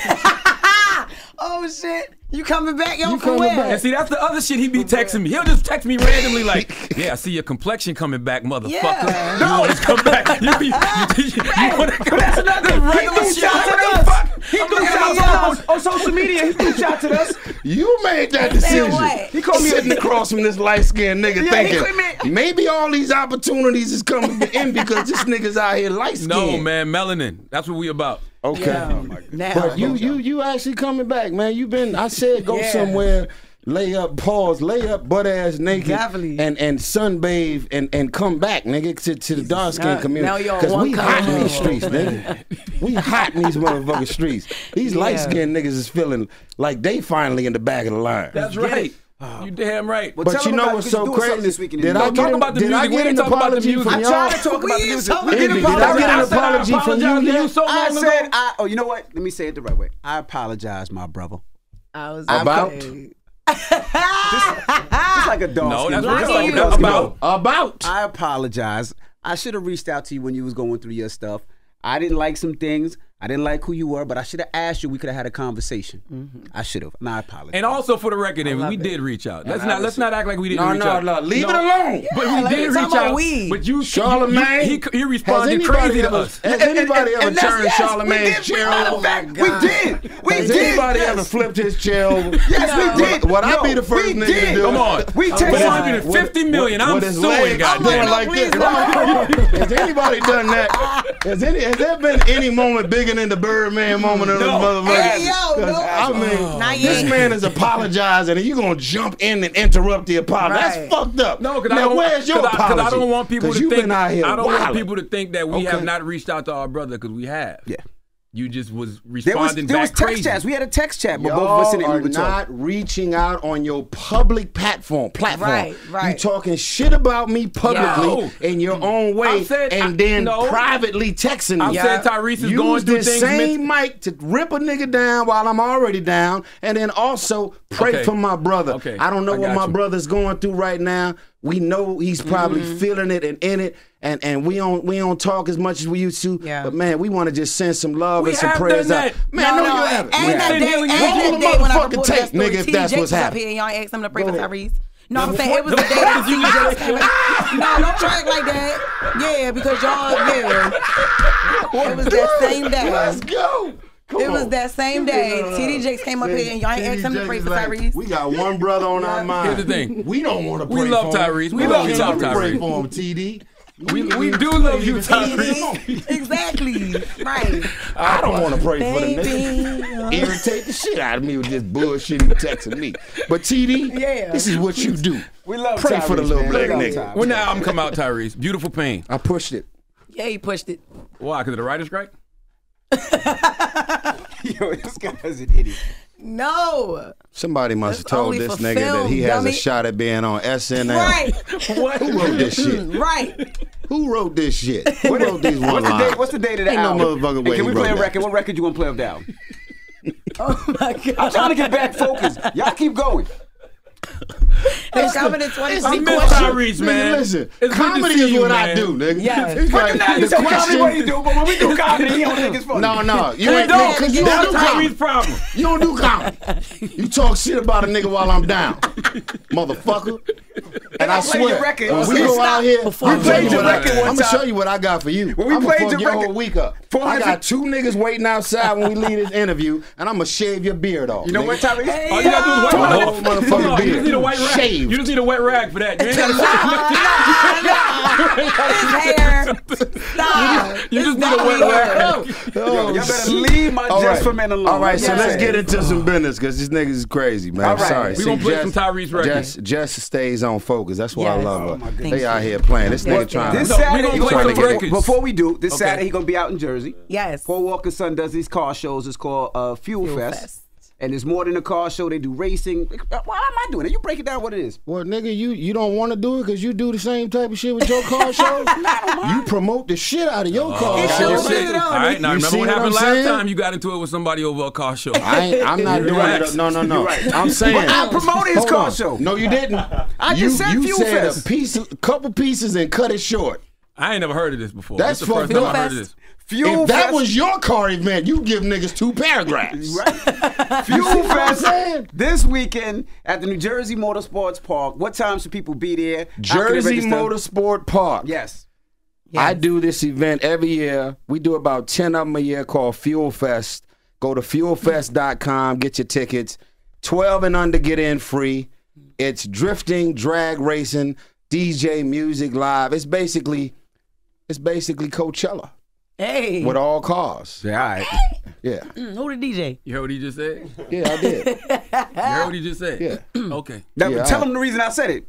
Oh shit! You coming back? Yo, You from coming where? back. And see, that's the other shit he be texting me. He'll just text me randomly like, yeah, I see your complexion coming back, motherfucker. Yeah. You want to come back? You, you, you, you want to come back? That's another regular He shit. threw shots What at the us. fuck? He I'm threw looking shots at at my us on social media. He threw shots at us. You made that Said decision. what? He called me sitting across from this light skinned nigga Yeah, he thinking called me- maybe all these opportunities is coming in because this nigga's out here light skinned. No, man, melanin. That's what we about. Okay. Yeah. Now, But you you you actually coming back, man. You been I said go Yeah. somewhere, lay up, pause, lay up butt ass naked Definitely. and and sunbathe and and come back, nigga, to, to the dark skin Now- community. now you're on Cause one we hot in color. these streets, nigga. We hot in these motherfucking streets. These Yeah. light skinned niggas is feeling like they finally in the back of the line. That's right. You damn right. Well, But tell you him know about- what's you so doing something crazy? this weekend. Did No, I talk get an, about the did I music. We get ain't an talking about the apology music. from I y'all? tried to talk about the We music. talking We about didn't the Did I get an I said I apology from you? apologize to you yet? so long I ago. said, I, oh, you know what? Let me say it the right way. I apologize, my brother. I was About? okay. Just like a dog. No, skin. that's Just what like a it's dog skin. about. About. I apologize. I should have reached out to you when you was going through your stuff. I didn't like some things. I didn't like who you were, but I should have asked you. We could have had a conversation. Mm-hmm. I should have. And I apologize. And also for the record, Envy, we it. did reach out. Let's And not I let's was- not act like we didn't No, reach no, out. no. Leave it alone. But Yeah, we like did we reach talking about out. weed. But you, Charlamagne, you, he, he has responded anybody crazy to ever, us. Has anybody ever And that's- turned yes, we Charlamagne's did. We- chair matter of over? fact, Oh, my we did. We Has did. anybody yes. ever flipped his chair over? Yes, we did. Would I be Yo, the first we nigga did. to do it? Come on. We For texted- one hundred fifty million, I'm with his suing, legs goddamn. going like this. Has anybody done that? Has any? Has there been any moment bigger than the Birdman moment of No. this motherfucker? Hey, yo, 'Cause, no. I mean, Not this yet. man is apologizing, and you gonna jump in and interrupt the apology? Right. That's fucked up. No, because now, I don't. where's your 'cause I, 'cause apology? I don't want people 'Cause to you've think. been out here I don't want wilding. people to think that we Okay. have not reached out to our brother because we have. Yeah. You just was There was, responding there was back text crazy. chats. We had a text chat, but both of us Y'all sitting are and we were not talking. reaching out on your public platform. Platform. Right, right. You talking shit about me publicly No. in your own way, I said- and I- then no. privately texting me. I said Tyrese is Use going through this things. same mic to rip a nigga down while I'm already down, and then also pray Okay. for my brother. Okay. I don't know I what got my you. brother's going through right now. We know he's probably Mm-hmm. feeling it and in it, and, and we don't we don't talk as much as we used to. Yeah. But man, we want to just send some love We and some have prayers done out. that. Man, no, no, no, you haven't. And We that haven't. day, and Roll that the day when I motherfucking reported tape, that story, nigga, if T D that's Jakes what's was up happening. here and y'all asked him to pray Go for ahead. Tyrese. No, I'm saying it was the day that T D Jakes came in. No, don't try it like that. Yeah, because y'all, yeah. It was that same day. Let's go. Come It was on. that same Give me day. the- T D Jakes came up here and y'all ain't asked him to pray for T D Jakes is like, Tyrese. We got one brother on our mind. Here's the thing. We don't want to We pray love for him. Tyrese. We We love don't want to Tyrese. pray for him, T D. We we do love you, Tyrese. Exactly. Right. I don't want to pray for the Baby. nigga. Irritate the shit out of me with this bullshit he texting me. But T D, Yeah. this is what you do. We love Pray Tyrese, for the little man. black We love nigga. Tyrese. When the album come out, Tyrese? Beautiful Pain. I pushed it. Yeah, he pushed it. Why? Because of the writer's strike? Yo, this guy's an idiot. No. Somebody must have That's told only this for nigga film, that he has dummy. a shot at being on S N L. Right. What? Who wrote this shit? Right. Who wrote this shit? Who wrote these one What's the, lines? date, what's the date of the Ain't no album? motherfucking And way can he we play wrote a that. record? What record you want to play of the album? Oh my God. I'm trying to get back focused. Y'all keep going. It's coming in twenty I miss twenty-four. Tyrese, Nigga, man. listen, It's good to comedy see is you, what I man. do, nigga. Yes. It's But now you the say comedy what you do, but when we do comedy, he don't think it's funny. No, no, you He ain't don't, no, cause you That's don't do comedy. Tyrese's problem. You don't do comedy. You talk shit about a nigga while I'm down, motherfucker. And I I played swear, your record. when we Okay, go stop. out here, Before I'm we gonna played show you your what I- record one I'm gonna time. show you what I got for you. When we I'm played gonna fuck your your record, whole week up. four I hundred got two niggas waiting outside when we leave this interview, and I'm gonna shave your beard off. You know nigga. what, Tyrese? Hey, All you gotta do is Fuck wipe the it whole off. motherfucking Hold on, You beard. just need a white rag. Shaved. You just need a wet rag for that. You ain't gotta His hair. Stop. You just It's need a not wet me. rag. Oh, Y'all better shit. leave my All Just right. for Men alone. All right, so Yes. let's get into some business because this niggas is crazy, man. All right. Sorry. We See, gonna play Jess- some Tyrese records. Jess, Jess stays on focus. That's why I Yes. love Oh, her. my goodness. They out here playing. This Well, nigga trying This No, to. we Saturday, gonna he play gonna some get- records. before we do, this Okay. Saturday he gonna be out in Jersey. Yes. Paul Walker's son does these car shows. It's called uh, Fuel, Fuel Fest. Fest. And it's more than a car show. They do racing. Why am I doing it? You break it down what it is. Well, nigga, you you don't want to do it because you do the same type of shit with your car shows. You promote the shit out of your car It shows. shows it All right, now You remember see what what happened I'm last saying? time you got into it with somebody over a car show. I ain't, I'm not You're doing right. it. No, no, no. You're right. I'm saying. But I promoted his Hold car on. show. No, you didn't. I you, just said you Fuel said Fest. a piece, a couple pieces, and cut it short. I ain't never heard of this before. That's this is the first fucked time up. I heard of this. Fuel If that Fest. was your car event, you give niggas two paragraphs. Right. Fuel what I'm Fest saying? this weekend at the New Jersey Motorsports Park. What time should people be there? How can they Jersey register? Motorsport Park. Yes. I do this event every year. We do about ten of them a year called Fuel Fest. Go to fuel fest dot com, get your tickets. twelve and under get in free. It's drifting, drag racing, D J music live. It's basically it's basically Coachella Hey. with all cars. Yeah, all right. Yeah. Mm, who the D J? You heard what he just said? Yeah, I did. You heard what he just said? Yeah. Okay. Now, Yeah, tell I- them the reason I said it.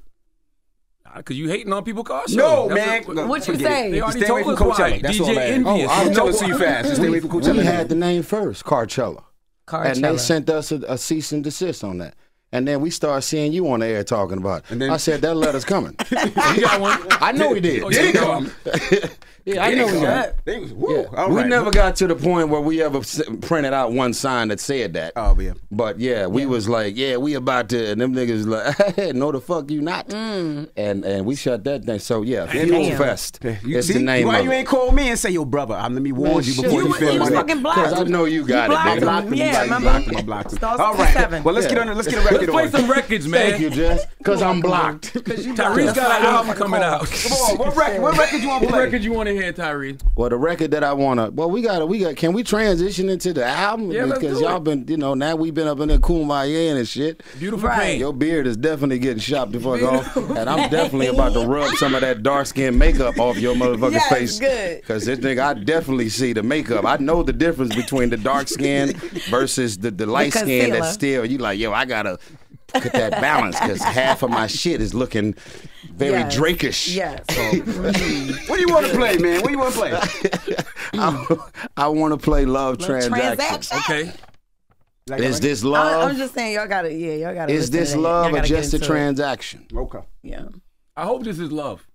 Because you hating on people car shows. No, That's man. what- What you Forget it. say? They already Stay away told from us why. Coachella. That's D J all I ask. Envious. Oh, I You know know- it's too fast. Just stay away from We Coachella. had the name first, Carchella. Carchella. And they sent us a, a cease and desist on that. And then we started seeing you on the air talking about it. And then- I said, that letter's coming. You got one? I know he did. Oh, yeah, you got one. Yeah, I know he did. They was, woo. Yeah. All we right. never got to the point where we ever s- printed out one sign that said that. Oh, yeah. But yeah, we was like, yeah, we about to, and them niggas like, no, the fuck you not. And and we shut that thing. So yeah, Fuel Damn. Fest You is see, the name why of you it. ain't call me and say, yo, brother, I'm, let me warn Man, you shit. before You you was- spend he was money. fucking blocked. Because I know you got blocked it, him. nigga. Blocked him, Yeah, blocked him, remember? blocked him, blocked him. Stars All to right. seven. Well, let's Yeah. get on. Let's get a record Let's play on. some records, man. Thank you, Jess. Because I'm blocked. Tyrese got an album coming out. Come on, what record? What record you want to What play? record you want to hear, Tyrese? Well, the record that I wanna, well, we gotta, we got. Can we transition into the album? Yeah, let's because do y'all it. been, you know, now we been up in there kumbaya and shit. Beautiful Right. Pain. Your beard is definitely getting chopped the fuck off, and I'm definitely about to rub some of that dark skin makeup off your motherfucking Yes, face. good. Because this nigga, I definitely see the makeup. I know the difference between the dark skin versus the, the light skin. concealer. That's still, you like, yo, I gotta put that balance because half of my shit is looking very Yes. Drakish. Yes. What do you want to play, man? What do you want to play? I, I want to play Love Love Transaction. Transaction. Okay. Like Is that this I, love? I'm just saying, y'all gotta, yeah, y'all gotta. Is listen to this that. love Y'all or gotta get just a into it. transaction? Okay. Yeah. I hope this is love.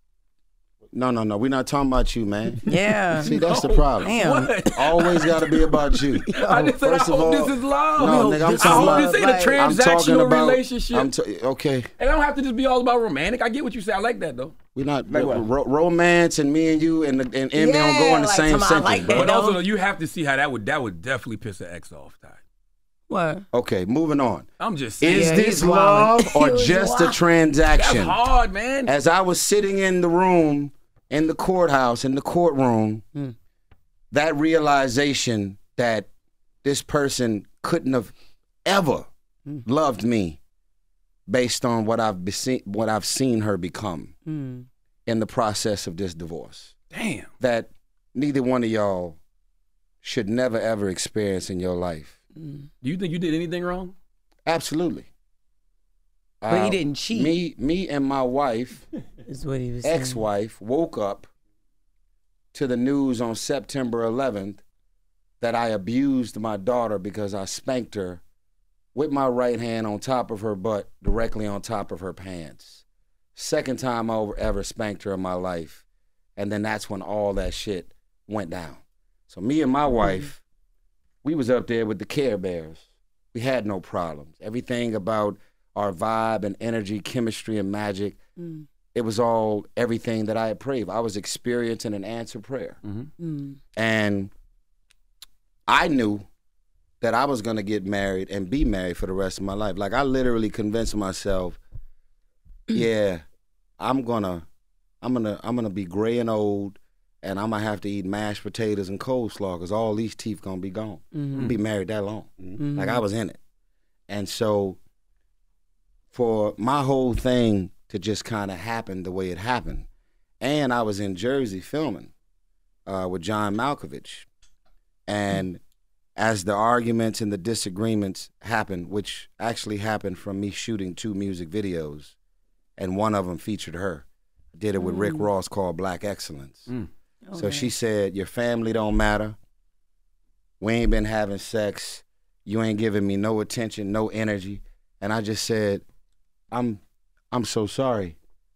No, no, no. We're not talking about you, man. Yeah. See, that's the problem. Damn. What? Always got to be about you. I just said I First of hope all- this is love. No, nigga, I'm I talking hope about. this ain't a like- I'm talking transactional about. relationship. I'm t- okay. It don't have to just be all about romantic. I get what you say. I like that though. We're not Like what? ro- romance and me and you and the, and Emmy don't go in the like, same come on, I sentence, like bro. that. But also, know? you have to see how that would that would definitely piss an ex off. Ty. What? Okay, moving on. I'm just saying. Is Yeah, this he's wildin'. love or He was just a wild. transaction? That's hard, man. As I was sitting in the room, in the courthouse, in the courtroom, Mm. that realization that this person couldn't have ever Mm. loved me based on what I've be- what I've seen her become. Mm. in the process of this divorce. Damn. That neither one of y'all should never, ever experience in your life. Mm. Do you think you did anything wrong? Absolutely. But uh, he didn't cheat. Me, me and my wife, is what he was ex-wife, saying. woke up to the news on September eleventh that I abused my daughter because I spanked her with my right hand on top of her butt, directly on top of her pants. Second time I ever spanked her in my life. And then that's when all that shit went down. So me and my wife, we was up there with the Care Bears. We had no problems. Everything about our vibe and energy, chemistry and magic, mm. it was all everything that I had prayed. I was experiencing an answered prayer. Mm-hmm. Mm. And I knew that I was gonna get married and be married for the rest of my life. Like I literally convinced myself, yeah, I'm gonna, I'm gonna, I'm gonna be gray and old, and I'm gonna have to eat mashed potatoes and coleslaw because all these teeth gonna be gone. Mm-hmm. I'm gonna be married that long. Mm-hmm. Like I was in it. And so for my whole thing to just kind of happen the way it happened, and I was in Jersey filming uh, with John Malkovich, and as the arguments and the disagreements happened, which actually happened from me shooting two music videos, and one of them featured her. I did it with mm. Rick Ross called Black Excellence. Mm. Okay. So she said, your family don't matter. We ain't been having sex. You ain't giving me no attention, no energy. And I just said, I'm I'm so sorry.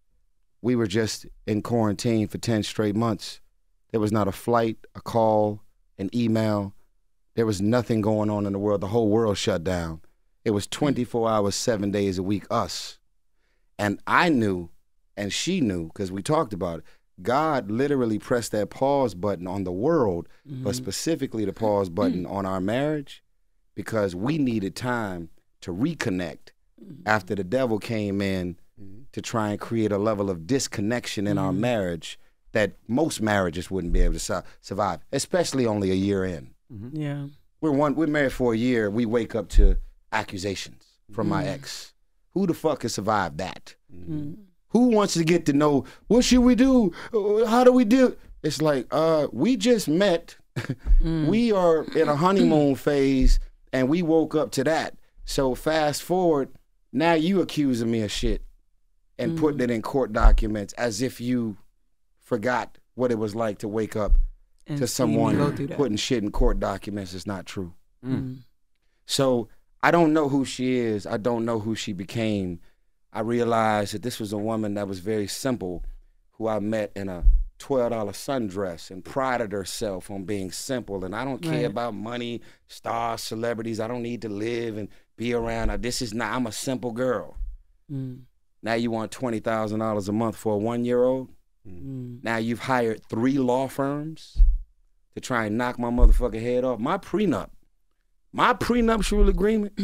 We were just in quarantine for ten straight months. There was not a flight, a call, an email. There was nothing going on in the world. The whole world shut down. It was twenty-four hours, seven days a week, us. And I knew, and she knew, because we talked about it, God literally pressed that pause button on the world, mm-hmm. but specifically the pause button on our marriage, because we needed time to reconnect mm-hmm. after the devil came in mm-hmm. to try and create a level of disconnection in mm-hmm. our marriage that most marriages wouldn't be able to su- survive, especially only a year in. Mm-hmm. Yeah, we're one. We're married for a year. We wake up to accusations from mm-hmm. my ex. Who the fuck can survive that? Mm-hmm. Who wants to get to know, what should we do? How do we do? It's like, uh, we just met. mm. We are in a honeymoon phase, and we woke up to that. So fast forward, now you accusing me of shit and mm. putting it in court documents as if you forgot what it was like to wake up and to someone putting shit in court documents. Is not true. Mm. So I don't know who she is. I don't know who she became. I realized that this was a woman that was very simple, who I met in a twelve dollar sundress and prided herself on being simple. And I don't care right. about money, stars, celebrities. I don't need to live and be around. This is not, I'm a simple girl. Mm. Now you want twenty thousand dollars a month for a one-year-old? Mm. Now you've hired three law firms to try and knock my motherfucking head off. My prenup, my prenuptial agreement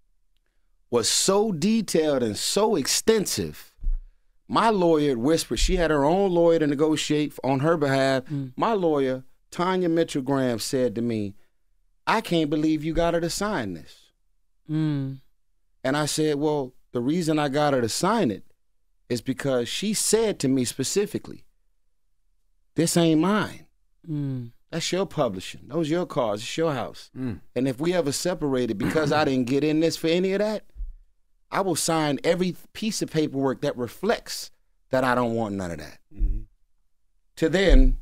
was so detailed and so extensive. My lawyer whispered, she had her own lawyer to negotiate on her behalf. Mm. My lawyer, Tanya Mitchell Graham, said to me, I can't believe you got her to sign this. Mm. And I said, well, the reason I got her to sign it is because she said to me specifically, this ain't mine. Mm. That's your publishing. Those your cars. It's your house. Mm. And if we ever separated because I didn't get in this for any of that, I will sign every piece of paperwork that reflects that I don't want none of that. Mm-hmm. To then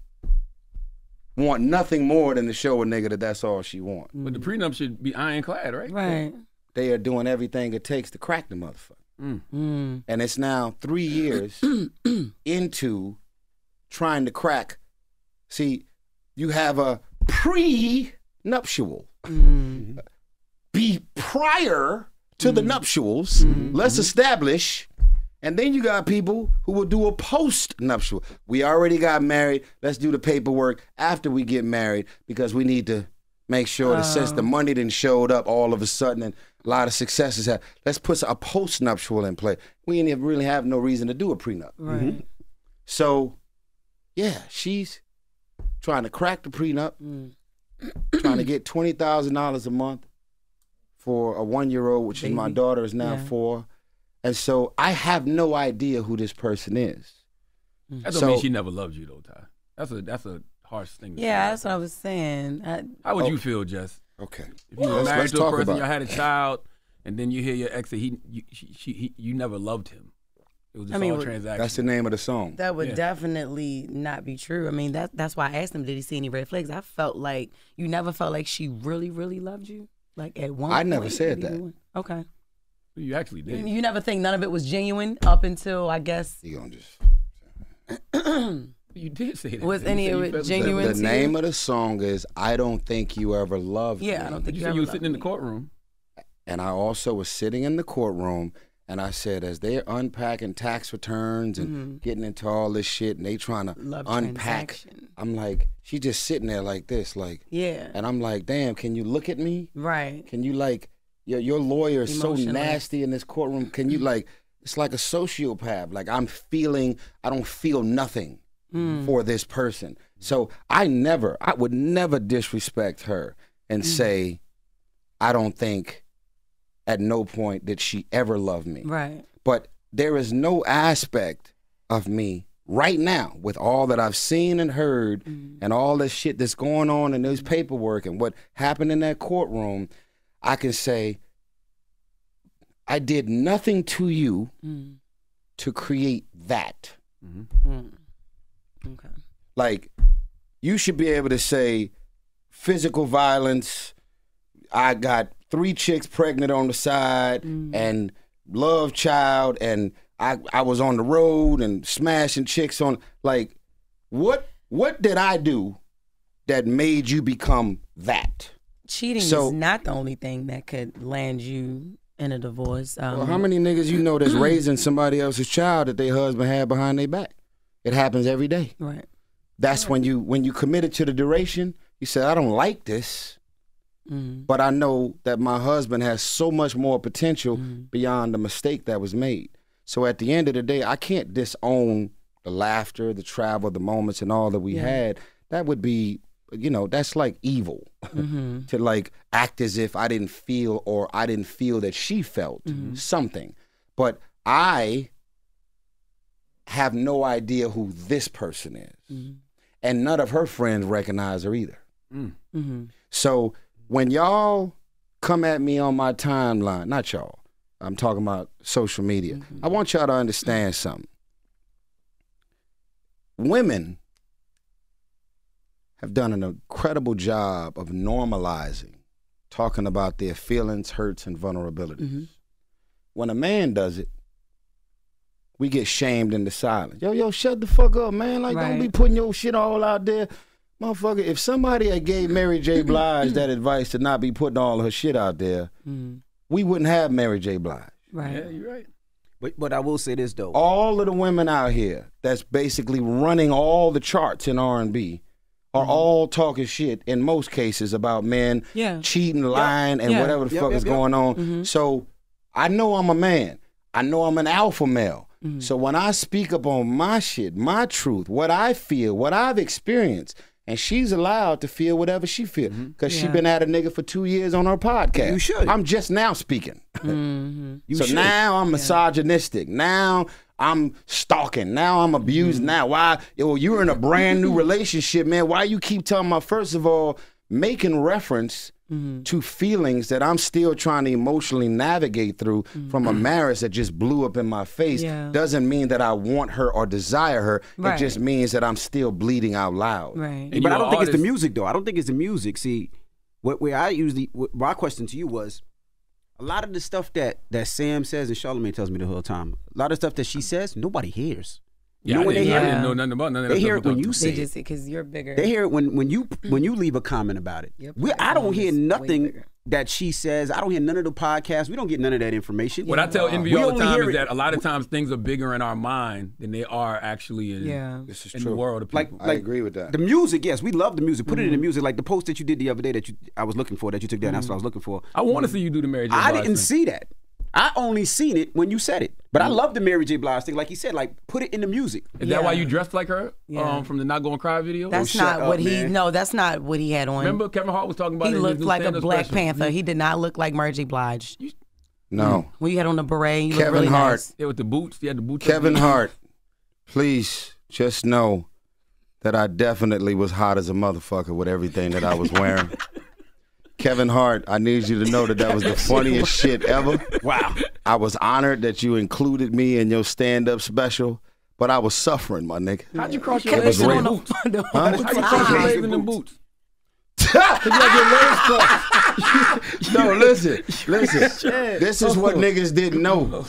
want nothing more than to show a nigga that that's all she wants. But the prenup should be ironclad, right? Right. They are doing everything it takes to crack the motherfucker. Mm. Mm. And it's now three years into trying to crack. See, you have a pre-nuptial. Mm. Be prior to mm. the nuptials, mm. let's establish, and then you got people who will do a post-nuptial. We already got married, let's do the paperwork after we get married because we need to make sure that uh. since the money didn't showed up all of a sudden and a lot of successes have, let's put a post-nuptial in play. We didn't really have no reason to do a prenup. Right. Mm-hmm. So, yeah, she's trying to crack the prenup, mm. trying to get twenty thousand dollars a month for a one-year-old, which Baby. is my daughter, is now yeah. four. And so I have no idea who this person is. That don't So- mean she never loved you though, Ty. That's a that's a harsh thing to Yeah, say. that's what I was saying. I, How would Oh. you feel, Jess? Okay. If you were Let's- married let's to a talk person, about you it. had a child, and then you hear your ex say he, you, she, she, he, you never loved him. It was just I mean, all what- transaction. That's the name of the song. That would Yeah. definitely not be true. I mean, that that's why I asked him, did he see any red flags? I felt like you never felt like she really, really loved you. Like at one I point. never said did that. you- Okay. You actually You, did. you never think none of it was genuine up until I guess You gonna just You did say that. Was You any said of you it felt the- genuine? the to name you? of the song is "I Don't Think You Ever Loved Me." Yeah, I don't But think you you said ever you were loved sitting in the me. courtroom. And I also was sitting in the courtroom, and I said, as they're unpacking tax returns and Mm-hmm. getting into all this shit, and they trying to Love unpack, transaction. I'm like, she just sitting there like this, like, Yeah. and I'm like, damn, can you look at me? Right. Can you like, your your lawyer is so Emotionless. nasty in this courtroom. Can you like, it's like a sociopath. Like I'm feeling, I don't feel nothing Mm. for this person. So I never, I would never disrespect her and Mm. say, I don't think at no point did she ever love me. Right. But there is no aspect of me right now with all that I've seen and heard Mm. and all this shit that's going on in this paperwork and what happened in that courtroom, I can say, I did nothing to you Mm. to create that. Mm. Okay. Like, you should be able to say physical violence, I got three chicks pregnant on the side Mm. and love child and I, I was on the road and smashing chicks on like what what did I do that made you become that? Cheating So- is not the only thing that could land you in a divorce. Um, Well, how many niggas you know that's raising somebody else's child that their husband had behind their back? It happens every day. Right. That's when you when you committed to the duration, you said, I don't like this. Mm. But I know that my husband has so much more potential beyond the mistake that was made. So at the end of the day, I can't disown the laughter, the travel, the moments, and all that we Yeah. had. That would be, you know, that's like evil Mm-hmm. to like act as if I didn't feel or I didn't feel that she felt Mm-hmm. something. But I have no idea who this person is. Mm-hmm. And none of her friends recognize her either. Mm-hmm. So when y'all come at me on my timeline, not y'all, I'm talking about social media, Mm-hmm. I want y'all to understand something. Women have done an incredible job of normalizing talking about their feelings, hurts, and vulnerabilities. Mm-hmm. When a man does it, we get shamed into silence. Yo, yo, shut the fuck up, man. Like, don't be Right. putting your shit all out there. Motherfucker, if somebody had gave Mary J. Blige that advice to not be putting all her shit out there, Mm. we wouldn't have Mary J. Blige. Right. Yeah, you're right. But but I will say this though. All of the women out here that's basically running all the charts in R and B are all talking shit in most cases about men Yeah. cheating, lying, and Yeah. whatever the Yep, fuck yep, is yep. going on. Mhm. So I know I'm a man. I know I'm an alpha male. Mhm. So when I speak up on my shit, my truth, what I feel, what I've experienced, and she's allowed to feel whatever she feels because she Yeah. been at a nigga for two years on her podcast. You should. I'm just now speaking. Mm-hmm. You so should. now I'm misogynistic. Now I'm stalking. Now I'm abused. Now why? Yo, you're in a brand new relationship, man. Why you keep telling my? First of all, making reference Mm-hmm. to feelings that I'm still trying to emotionally navigate through from a marriage that just blew up in my face Yeah. doesn't mean that I want her or desire her. Right. It just means that I'm still bleeding out loud. Right. And but you I don't are think it's the artists. music though. I don't think it's the music. See, what where I usually what, my question to you was a lot of the stuff that that Sam says and Charlamagne tells me the whole time. A lot of stuff that she says, nobody hears. You Yeah, know I when they didn't, hear I it? didn't know nothing about none of that. They stuff hear it when about you them. say They it. just because you're bigger. They hear it when when you when you leave a comment about it. Your We, I don't platform hear is way nothing bigger. that she says. I don't hear none of the podcasts. We don't get none of that information. What I tell Envy We all the only time hear is it- that a lot of times things are bigger in our mind than they are actually in, Yeah. This is in true. the world of Like, people. I like agree with that. The music, yes, we love the music. Put it Mm-hmm. in the music, like the post that you did the other day that you I was looking for that you took down. That's what I was looking for. I want to see you do the Mary J. I Blige didn't thing. see that. I only seen it when you said it. But I love the Mary J. Blige thing, like he said, like put it in the music. Is that why Yeah. you dressed like her Yeah. um, from the Not Gonna Cry video? That's shut not up, what he. man. No, that's not what he had on. Remember Kevin Hart was talking about he it in his looked new like a stand-up Black special. Panther. He did not look like Mary J. Blige. No. When you had on the beret, you Kevin looked really Hart. nice. Yeah, with the boots. He had the boots. Kevin on. Hart, please just know that I definitely was hot as a motherfucker with everything that I was wearing. Kevin Hart, I need you to know that that was the funniest shit ever. Wow. I was honored that you included me in your stand-up special, but I was suffering, my nigga. How'd you cross your It was legs in real. them boots? Huh? How'd you cross your legs in them boots? Cause you had your legs crossed. No, listen, listen. This is what niggas didn't know.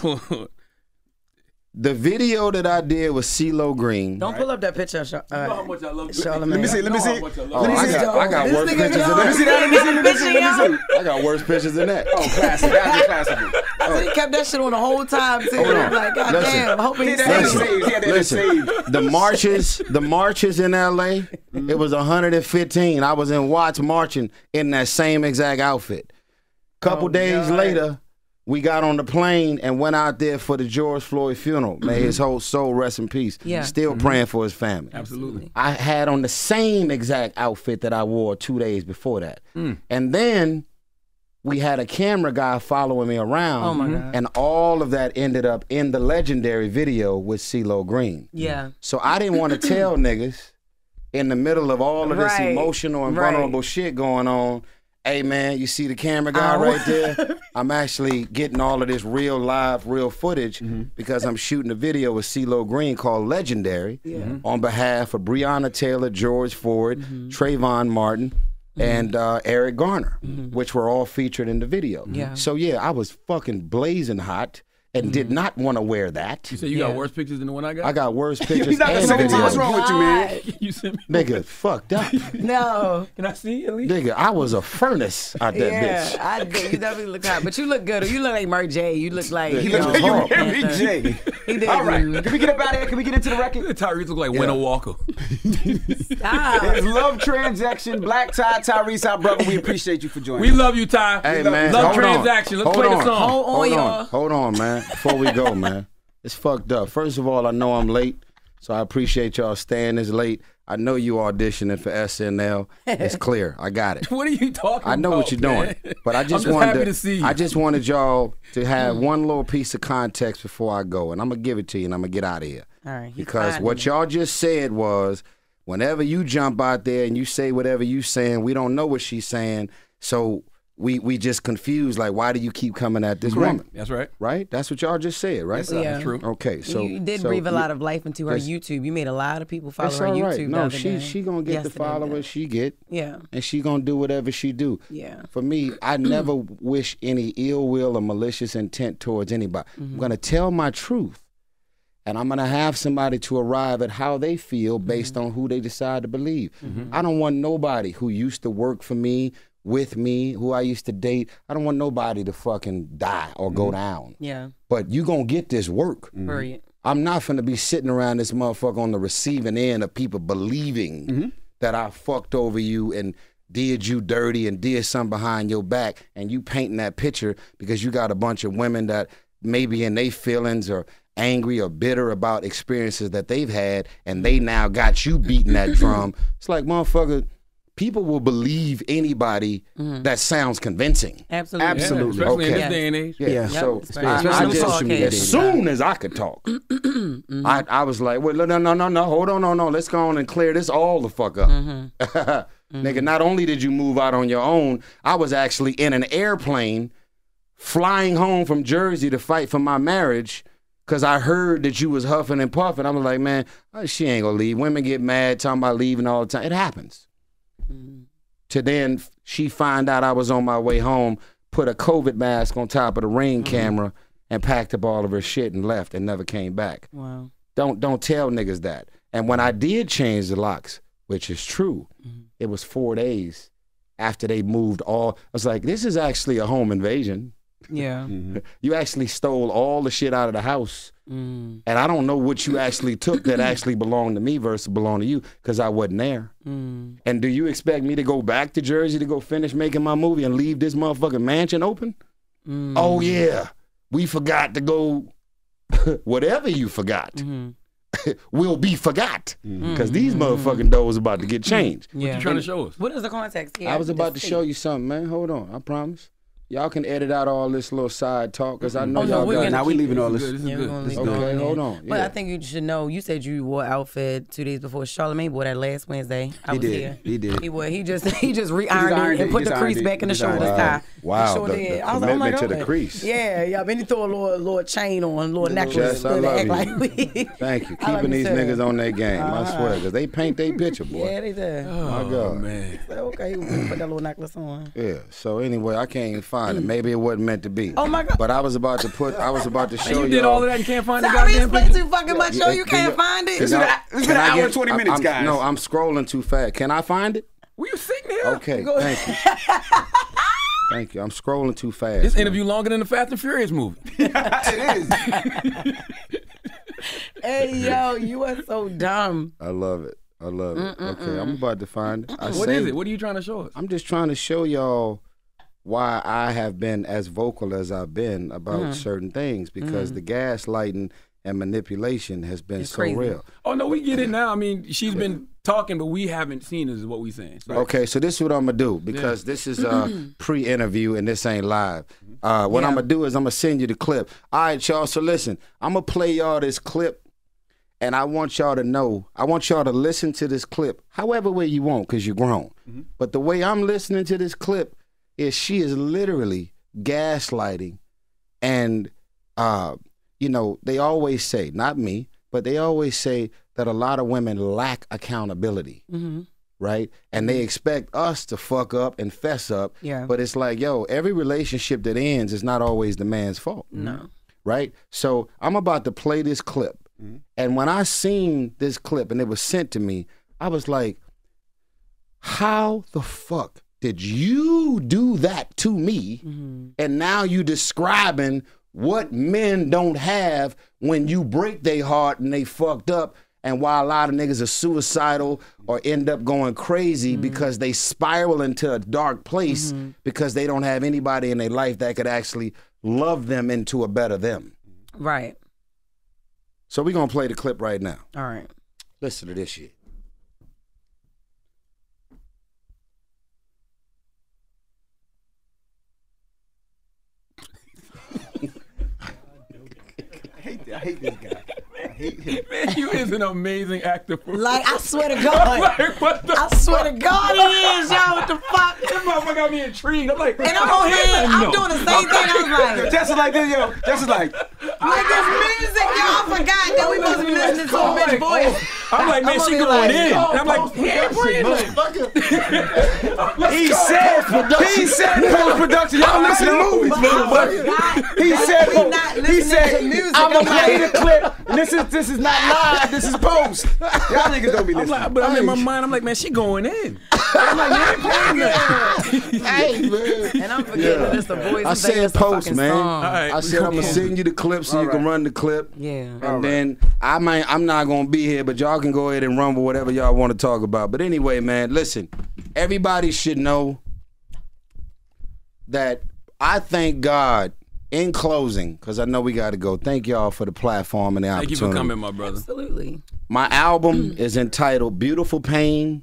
The video that I did with CeeLo Green. Don't pull up that picture, Char- uh, You know how much I love Charlamagne. Let me see. Let me see. Oh, I got, I got This worse nigga pictures than know. that. Let me see that. Let me see. Let me see. Let me see. I got worse pictures than that. Oh, classic. That's a classic. So he kept that shit on the whole time too. Hold on. Like, God Listen. damn, hoping he He had saves to it. save. He had to Listen, save. the marches, the marches in L A, it was one hundred fifteen. I was in Watts marching in that same exact outfit. Couple Oh, days God. later, we got on the plane and went out there for the George Floyd funeral. May his whole soul rest in peace. Yeah. Still praying for his family. Absolutely. I had on the same exact outfit that I wore two days before that. And then we had a camera guy following me around. Oh, my God. And all of that ended up in the legendary video with CeeLo Green. Yeah. So I didn't want to tell niggas in the middle of all of this Right. emotional and Right. vulnerable shit going on, hey man, you see the camera guy Oh. right there? I'm actually getting all of this real live, real footage because I'm shooting a video with CeeLo Green called Legendary on behalf of Breonna Taylor, George Ford, Trayvon Martin, and uh, Eric Garner, which were all featured in the video. Yeah. So yeah, I was fucking blazing hot and did not want to wear that. You say you got worse pictures than the one I got? I got worse pictures He's not and the same time. What's videos. wrong with you, man? You sent me. Nigga, fucked up. No. Can I see at least? Nigga, I was a furnace out that Yeah, bitch. I did. You definitely look hot, but you look good. You look like Mary J. You look like Yeah, you he know, looks like Hulk, Mary Panther. J. He did. All right. good. Can we get up out of here? Can we get into the record? Tyrese look like Winter Walker. Stop. It's Love Transaction, Black Tie, Tyrese, our brother. We appreciate you for joining We us. love you, Ty. Hey, love, man, love hold on. transaction. Let's Hold play on. the song. Hold on, Hold y'all. on, hold on, man. Before we go, man, it's fucked up. First of all, I know I'm late, so I appreciate y'all staying this late. I know you auditioning for S N L. It's clear. I got it. What are you talking about? I know what you're doing, man? but I just I'm just wanted happy to, to see you. I just wanted y'all to have one little piece of context before I go, and I'm gonna give it to you, and I'm gonna get out of here. All right. he's Because fine. what y'all just said was, whenever you jump out there and you say whatever you saying, we don't know what she's saying, so we we just confused. Like, why do you keep coming at this Right. woman? That's right. Right? That's what y'all just said, right? Yes, sir. Yeah. That's true. Okay, so you did so breathe a you- lot of life into her That's- YouTube. You made a lot of people follow That's her all YouTube. right. the No, other she day. she gonna get the Yesterday, followers but- she get, Yeah. and she gonna do whatever she do. Yeah. For me, I never wish any ill will or malicious intent towards anybody. Mm-hmm. I'm gonna tell my truth, and I'm gonna have somebody to arrive at how they feel based Mm-hmm. on who they decide to believe. I don't want nobody who used to work for me, with me, who I used to date. I don't want nobody to fucking die or go down. Yeah. But you gonna get this work. Period. I'm not finna be sitting around this motherfucker on the receiving end of people believing that I fucked over you and did you dirty and did something behind your back, and you painting that picture because you got a bunch of women that maybe in their feelings or angry or bitter about experiences that they've had, and they now got you beating that drum. It's like, motherfucker, people will believe anybody that sounds convincing. Absolutely. Yeah, Absolutely. especially in Okay. this day and age. Yeah, Yeah. so Yep, especially- I, especially I with just, social media as dating. soon as I could talk, I, I was like, well, no, no, no, no, hold on, no, no, let's go on and clear this all the fuck up. Nigga, not only did you move out on your own, I was actually in an airplane flying home from Jersey to fight for my marriage because I heard that you was huffing and puffing. I was like, man, uh, she ain't gonna leave. Women get mad talking about leaving all the time. It happens. To then she find out I was on my way home, put a COVID mask on top of the Ring camera and packed up all of her shit and left and never came back. Wow. Don't don't tell niggas that. And when I did change the locks, which is true, it was four days after they moved all. I was like, this is actually a home invasion. Yeah. You actually stole all the shit out of the house. Mm. And I don't know what you actually took that actually belonged to me versus belonged to you because I wasn't there. Mm. And do you expect me to go back to Jersey to go finish making my movie and leave this motherfucking mansion open? Mm. Oh, yeah. We forgot to go. Whatever you forgot Mm-hmm. will be forgot because these motherfucking doors about to get changed. Yeah. What you trying to show us? What is the context here? I was about to Just show see. you something, man. Hold on. I promise. y'all can edit out all this little side talk because I know Oh, no, y'all we're got. gonna Now we keep leaving it. all This this. is good. This is Yeah, good. we're gonna This is leave good. it Okay, on hold there. on. But Yeah. I think you should know. You said you wore outfit two days before Charlamagne wore that last Wednesday. I He was did. here. He did. He wore. He just he just re-ironed ironed it and it. put He the just crease ironed it. back in the He just shoulder ironed tie. it. Wow, He sure the- did. the I was like, oh my commitment to the God. crease. Yeah, yeah. Then he threw a little little chain on, little necklace. Jess, I to love act you. like we- Thank you. I love Keeping you these too. niggas on their game. I Uh-huh. swear, because they paint their picture, boy. Yeah, they did. My Oh God. man. So, okay, we put that little necklace on. Yeah. So anyway, I can't even find it. Maybe it wasn't meant to be. Oh my God. But I was about to put. I was about to And show you did y'all- all of that and can't find the Sorry, it's goddamn been picture. too fucking much show. You Can can't you- find it. Can It's been I- a- it's been can an I hour get- and twenty I'm- minutes, I'm- guys. No, I'm scrolling too fast. Can I find it? Were you sitting here? Okay, thank you. Thank you. I'm scrolling too fast. This man. interview longer than the Fast and Furious movie. It is. Hey yo, you are so dumb. I love it. I love it. Okay, I'm about to find it. I What saved is it? What are you trying to show us? I'm just trying to show y'all why I have been as vocal as I've been about Mm. certain things because the gaslighting and manipulation has been It's so crazy. real. Oh no, we get it now. I mean, she's been talking, but we haven't seen it. Is what we saying. So, Okay, so this is what I'm gonna do because this is a pre-interview and this ain't live. Uh, what I'm gonna do is I'm gonna send you the clip. All right, y'all. So listen, I'm gonna play y'all this clip, and I want y'all to know. I want y'all to listen to this clip, however way you want, cause you're grown. But the way I'm listening to this clip is she is literally gaslighting, and uh, you know they always say, not me, but they always say that a lot of women lack accountability. Mm-hmm. Right? And they expect us to fuck up and fess up. Yeah. But it's like, yo, every relationship that ends is not always the man's fault. No. Right? So I'm about to play this clip. And when I seen this clip and it was sent to me, I was like, how the fuck did you do that to me? And now you describing what men don't have when you break their heart and they fucked up. And why a lot of niggas are suicidal or end up going crazy because they spiral into a dark place because they don't have anybody in their life that could actually love them into a better them. Right. So we're going to play the clip right now. All right. Listen to this shit. I hate, I hate this guy. I hate him. man, you is an amazing actor. For Like, I swear to God. like, what the I swear to God he is, y'all. What the fuck? This motherfucker got me intrigued. I'm like, And I'm on here, I'm no. doing the same thing. I was like, Yo, Jess is like this, yo. Jess is like, like this music, y'all. I forgot that we supposed to be listening to a bitch voice. I'm like, man, I'm she gonna be going like, in. oh, And I'm like, he ain't playing he said, he said post production. Y'all listen to movies, motherfucker. He said, we not he listening said, to music. I'm gonna I'm play like- the clip. And this is this is not live. This is post. Y'all niggas don't be I'm listening. like, but I'm in my mind, I'm like, man, she going in. I'm like, you ain't playing that. Hey, man. And I'm forgetting that it's the voice. I said post, man. All right, I said I'm gonna send you the clip so you can run the clip. Yeah. And then I might I'm not gonna be here, but y'all can go ahead and run with whatever y'all want to talk about. But anyway, man, listen, everybody should know that I thank God in closing, because I know we gotta go. Thank y'all for the platform and the Thank you opportunity. for coming, my brother. Absolutely. My album is entitled Beautiful Pain.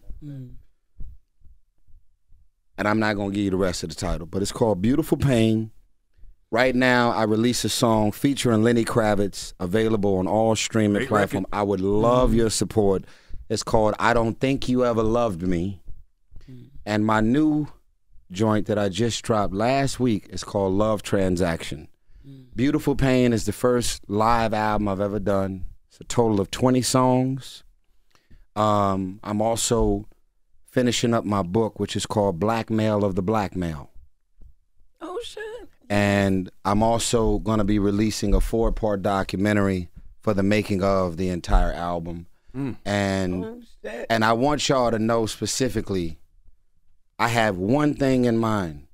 And I'm not going to give you the rest of the title, but it's called Beautiful Pain. Right now, I release a song featuring Lenny Kravitz, available on all streaming Great platforms. record. I would love your support. It's called I Don't Think You Ever Loved Me. And my new joint that I just dropped last week is called Love Transaction. Beautiful Pain is the first live album I've ever done. It's a total of twenty songs. Um, I'm also finishing up my book, which is called Blackmail of the Blackmail. Oh, shit. And I'm also going to be releasing a four-part documentary for the making of the entire album. Mm. And Oh, shit. and I want y'all to know specifically, I have one thing in mind.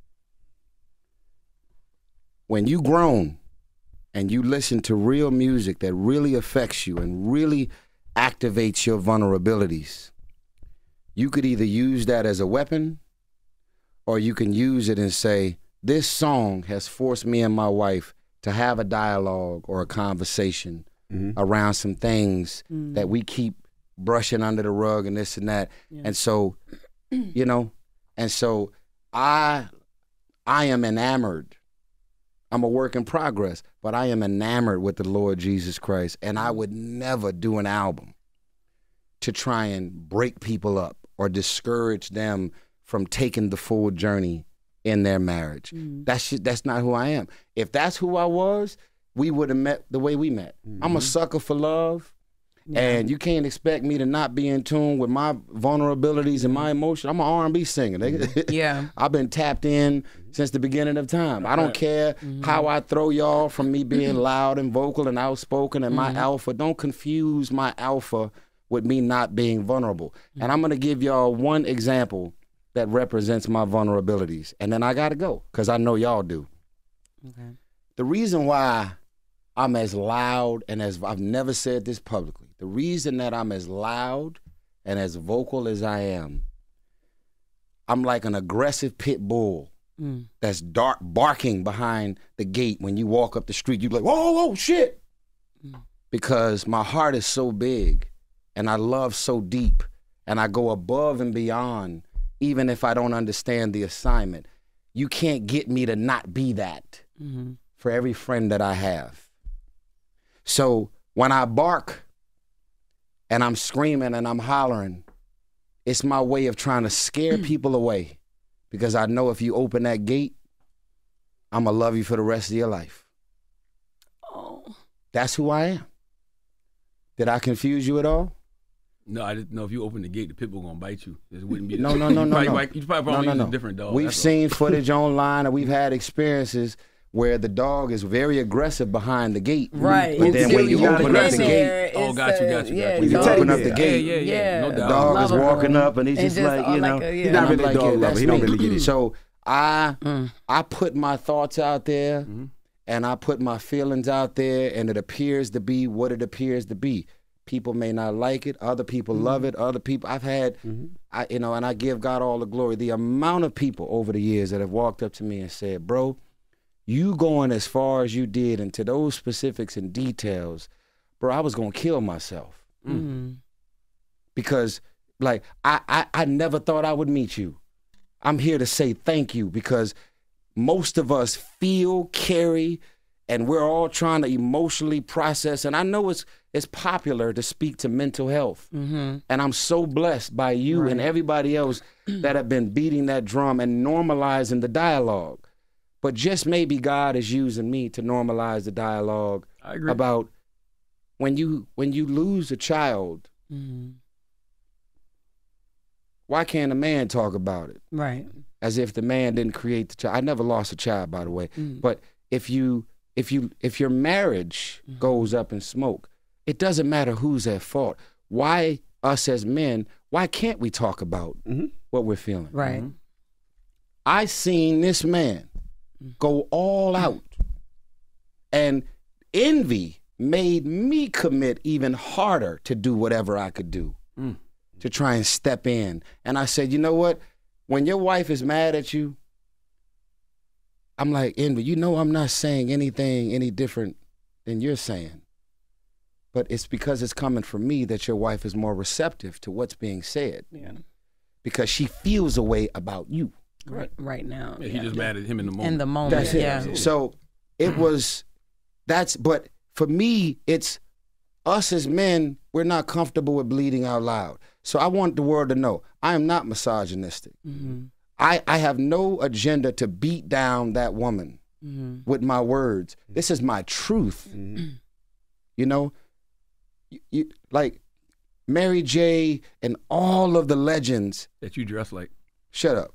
When you grown and you listen to real music that really affects you and really activates your vulnerabilities, you could either use that as a weapon or you can use it and say, this song has forced me and my wife to have a dialogue or a conversation Mhm. around some things Mm. that we keep brushing under the rug and this and that. Yeah. And so, you know, and so I I am enamored. I'm a work in progress, but I am enamored with the Lord Jesus Christ, and I would never do an album to try and break people up or discourage them from taking the full journey in their marriage. Mm. That's just, that's not who I am. If that's who I was, we would have met the way we met. Mm-hmm. I'm a sucker for love, yeah. and you can't expect me to not be in tune with my vulnerabilities and my emotions. I'm an R and B singer. Yeah, I've been tapped in since the beginning of time. I don't care mm-hmm. how I throw y'all from me being loud and vocal and outspoken and mm-hmm. my alpha. Don't confuse my alpha with me not being vulnerable. Mm-hmm. And I'm gonna give y'all one example that represents my vulnerabilities, and then I gotta go because I know y'all do. Okay. The reason why I'm as loud and as I've never said this publicly, the reason that I'm as loud and as vocal as I am, I'm like an aggressive pit bull mm. that's dark barking behind the gate when you walk up the street. You're like, whoa, whoa, whoa, shit. Mm. Because my heart is so big and I love so deep and I go above and beyond even if I don't understand the assignment. You can't get me to not be that mm-hmm. for every friend that I have. So when I bark and I'm screaming and I'm hollering, it's my way of trying to scare people away because I know if you open that gate, I'm going to love you for the rest of your life. Oh. That's who I am. Did I confuse you at all? No, I didn't know if you open the gate, the pit bull gonna bite you. It wouldn't be. No, no, no, no, no. You probably no, no, no. a different dog. We've seen footage online, and we've had experiences where the dog is very aggressive behind the gate. Right. But then when you open up the gate, oh, got you, got you, got you. When you open up the yeah, gate, yeah, yeah, yeah. No the doubt. dog is walking up, and he's and just, just like, you know, like a, yeah. he's not really a dog lover. He don't really get it. So I, mm. I put my thoughts out there, mm-hmm. and I put my feelings out there, and it appears to be what it appears to be. People may not like it. Other people mm-hmm. love it. Other people, I've had, mm-hmm. I, you know, and I give God all the glory. The amount of people over the years that have walked up to me and said, bro, you going as far as you did into those specifics and details, bro, I was going to kill myself. Mm-hmm. Because, like, I, I, I never thought I would meet you. I'm here to say thank you because most of us feel, carry, and we're all trying to emotionally process. And I know it's it's popular to speak to mental health. Mm-hmm. And I'm so blessed by you right. and everybody else that have been beating that drum and normalizing the dialogue. But just maybe God is using me to normalize the dialogue I agree. about when you when you lose a child, mm-hmm. why can't a man talk about it? Right. As if the man didn't create the child. I never lost a child, by the way. Mm-hmm. But if you if you if your marriage mm-hmm. goes up in smoke, it doesn't matter who's at fault. Why us as men, why can't we talk about mm-hmm. what we're feeling? Right. Mm-hmm. I seen this man go all out, and envy made me commit even harder to do whatever I could do mm. to try and step in. And I said, you know what? When your wife is mad at you, I'm like, envy, you know I'm not saying anything any different than you're saying. But it's because it's coming from me that your wife is more receptive to what's being said. Yeah. Because she feels a way about you. Right, right now. Yeah, he yeah. just mad at him in the moment. In the moment, that's it. Yeah. So it was, that's, but for me, it's us as men, we're not comfortable with bleeding out loud. So I want the world to know, I am not misogynistic. Mm-hmm. I, I have no agenda to beat down that woman mm-hmm. with my words. This is my truth. Mm-hmm. You know, you, you, like Mary J. and all of the legends. That you dress like. Shut up.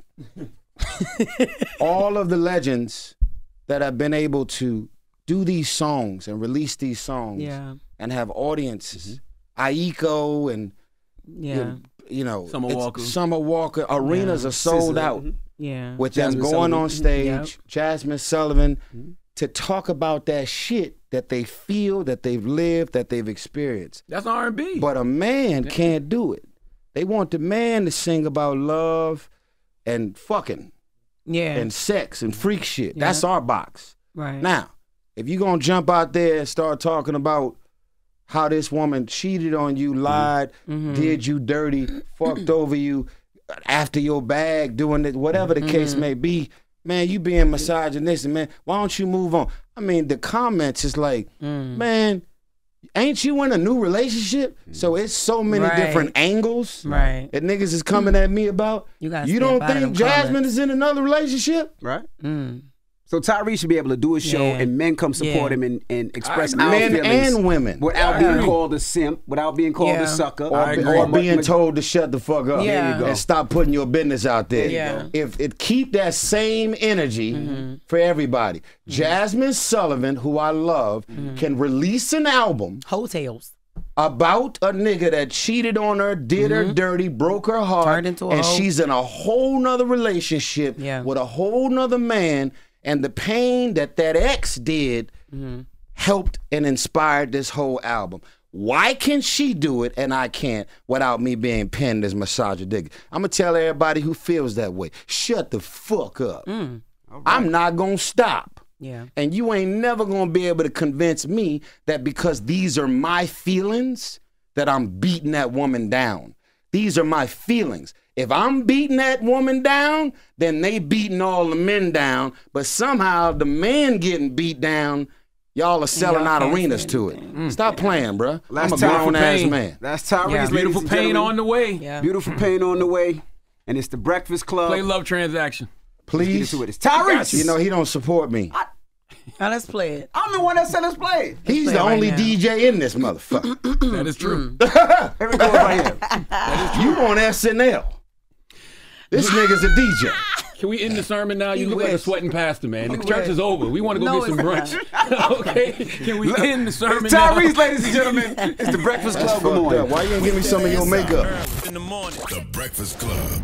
All of the legends that have been able to do these songs and release these songs yeah. and have audiences, mm-hmm. Aiko and yeah. you know, Summer Walker, Summer Walker, arenas yeah. are sold Sizzle. out. Mm-hmm. Yeah, with Jasmine them going Sullivan. on stage, Yep. Jasmine Sullivan, mm-hmm. to talk about that shit that they feel, that they've lived, that they've experienced. That's R and B. But a man yeah. can't do it. They want the man to sing about love and fucking, yeah, and sex and freak shit. Yeah. That's our box. Right. Now, if you're gonna jump out there and start talking about how this woman cheated on you, lied, mm-hmm. did you dirty, fucked over you after your bag, doing it, whatever the mm-hmm. case may be, man, you being misogynistic, man. Why don't you move on? I mean, the comments is like, mm. man, ain't you in a new relationship? So it's so many right. different angles right. that niggas is coming at me about. You, you don't think Jasmine comments. is in another relationship? Right. Mm. So Tyrese should be able to do a show yeah. and men come support yeah. him and, and express our men feelings and women without yeah. being called a simp, without being called yeah. a sucker, or, or being told to shut the fuck up yeah. and stop putting your business out there. Yeah. If it keep that same energy mm-hmm. for everybody. Mm-hmm. Jasmine Sullivan, who I love, mm-hmm. can release an album. Hotels. About a nigga that cheated on her, did mm-hmm. her dirty, broke her heart, Turned into a and hoe. she's in a whole nother relationship yeah. with a whole nother man. And the pain that that ex did mm-hmm. helped and inspired this whole album. Why can she do it and I can't without me being pinned as misogynistic? I'm going to tell everybody who feels that way, shut the fuck up. Mm. Right. I'm not going to stop. Yeah. And you ain't never going to be able to convince me that because these are my feelings that I'm beating that woman down. These are my feelings. If I'm beating that woman down, then they beating all the men down. But somehow the man getting beat down, y'all are selling y'all out arenas to it. Mm. Stop playing, bro. Last I'm a grown-ass man. That's Tyrese. Yeah. Beautiful pain on the way. Yeah. Beautiful pain on the way. And it's the Breakfast Club. Play Love Transaction. Please. It's Tyrese. You know, he don't support me. I, now let's play it. I'm the one that said let's play it. He's play the it right only now. D J in this motherfucker. That is true. Here we go right here. That is true. You on S N L. This nigga's a D J. Can we end the sermon now? You He look wish. like a sweating pastor, man. The He church wish. is over. We want to go No, get some it's brunch. Okay? Can we end the sermon It's now? Tyrese, ladies and gentlemen. It's the Breakfast Club. Good morning. Why you ain't give me some of your makeup? In the morning. The Breakfast Club.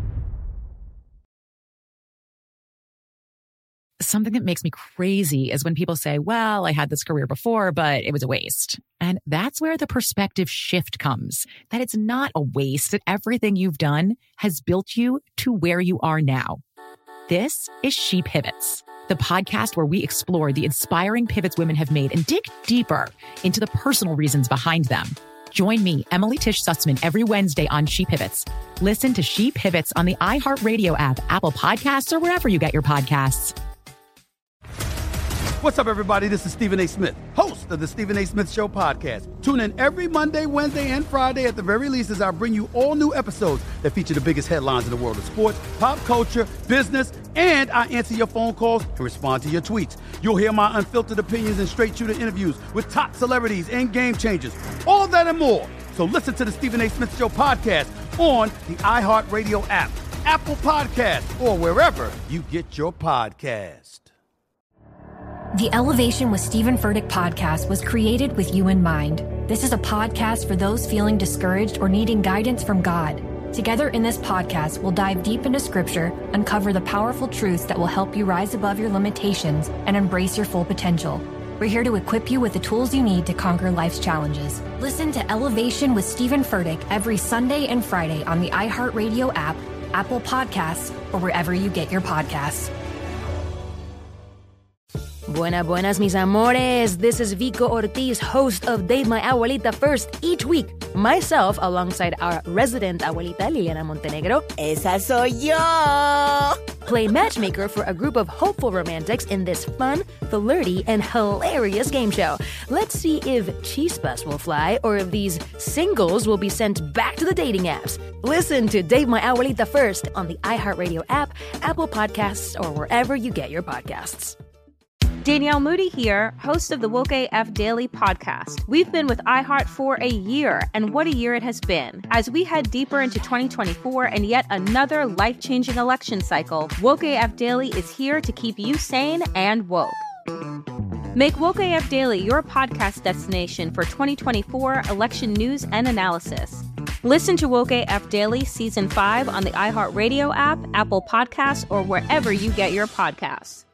Something that makes me crazy is when people say, well, I had this career before, but it was a waste. And that's where the perspective shift comes, that it's not a waste, that everything you've done has built you to where you are now. This is She Pivots, the podcast where we explore the inspiring pivots women have made and dig deeper into the personal reasons behind them. Join me, Emily Tish Sussman, every Wednesday on She Pivots. Listen to She Pivots on the iHeartRadio app, Apple Podcasts, or wherever you get your podcasts. What's up, everybody? This is Stephen A. Smith, host of the Stephen A. Smith Show podcast. Tune in every Monday, Wednesday, and Friday at the very least as I bring you all new episodes that feature the biggest headlines in the world of sports, pop culture, business, and I answer your phone calls and respond to your tweets. You'll hear my unfiltered opinions and straight-shooter interviews with top celebrities and game changers. All that and more. So listen to the Stephen A. Smith Show podcast on the iHeartRadio app, Apple Podcasts, or wherever you get your podcast. The Elevation with Stephen Furtick podcast was created with you in mind. This is a podcast for those feeling discouraged or needing guidance from God. Together in this podcast, we'll dive deep into scripture, uncover the powerful truths that will help you rise above your limitations and embrace your full potential. We're here to equip you with the tools you need to conquer life's challenges. Listen to Elevation with Stephen Furtick every Sunday and Friday on the iHeartRadio app, Apple Podcasts, or wherever you get your podcasts. Buenas, buenas, mis amores. This is Vico Ortiz, host of Date My Abuelita First. Each week, myself, alongside our resident abuelita, Liliana Montenegro, esa soy yo, play matchmaker for a group of hopeful romantics in this fun, flirty, and hilarious game show. Let's see if chispas will fly or if these singles will be sent back to the dating apps. Listen to Date My Abuelita First on the iHeartRadio app, Apple Podcasts, or wherever you get your podcasts. Danielle Moody here, host of the Woke A F Daily podcast. We've been with iHeart for a year, and what a year it has been. As we head deeper into twenty twenty-four and yet another life-changing election cycle, Woke A F Daily is here to keep you sane and woke. Make Woke A F Daily your podcast destination for twenty twenty-four election news and analysis. Listen to Woke A F Daily Season five on the iHeartRadio app, Apple Podcasts, or wherever you get your podcasts.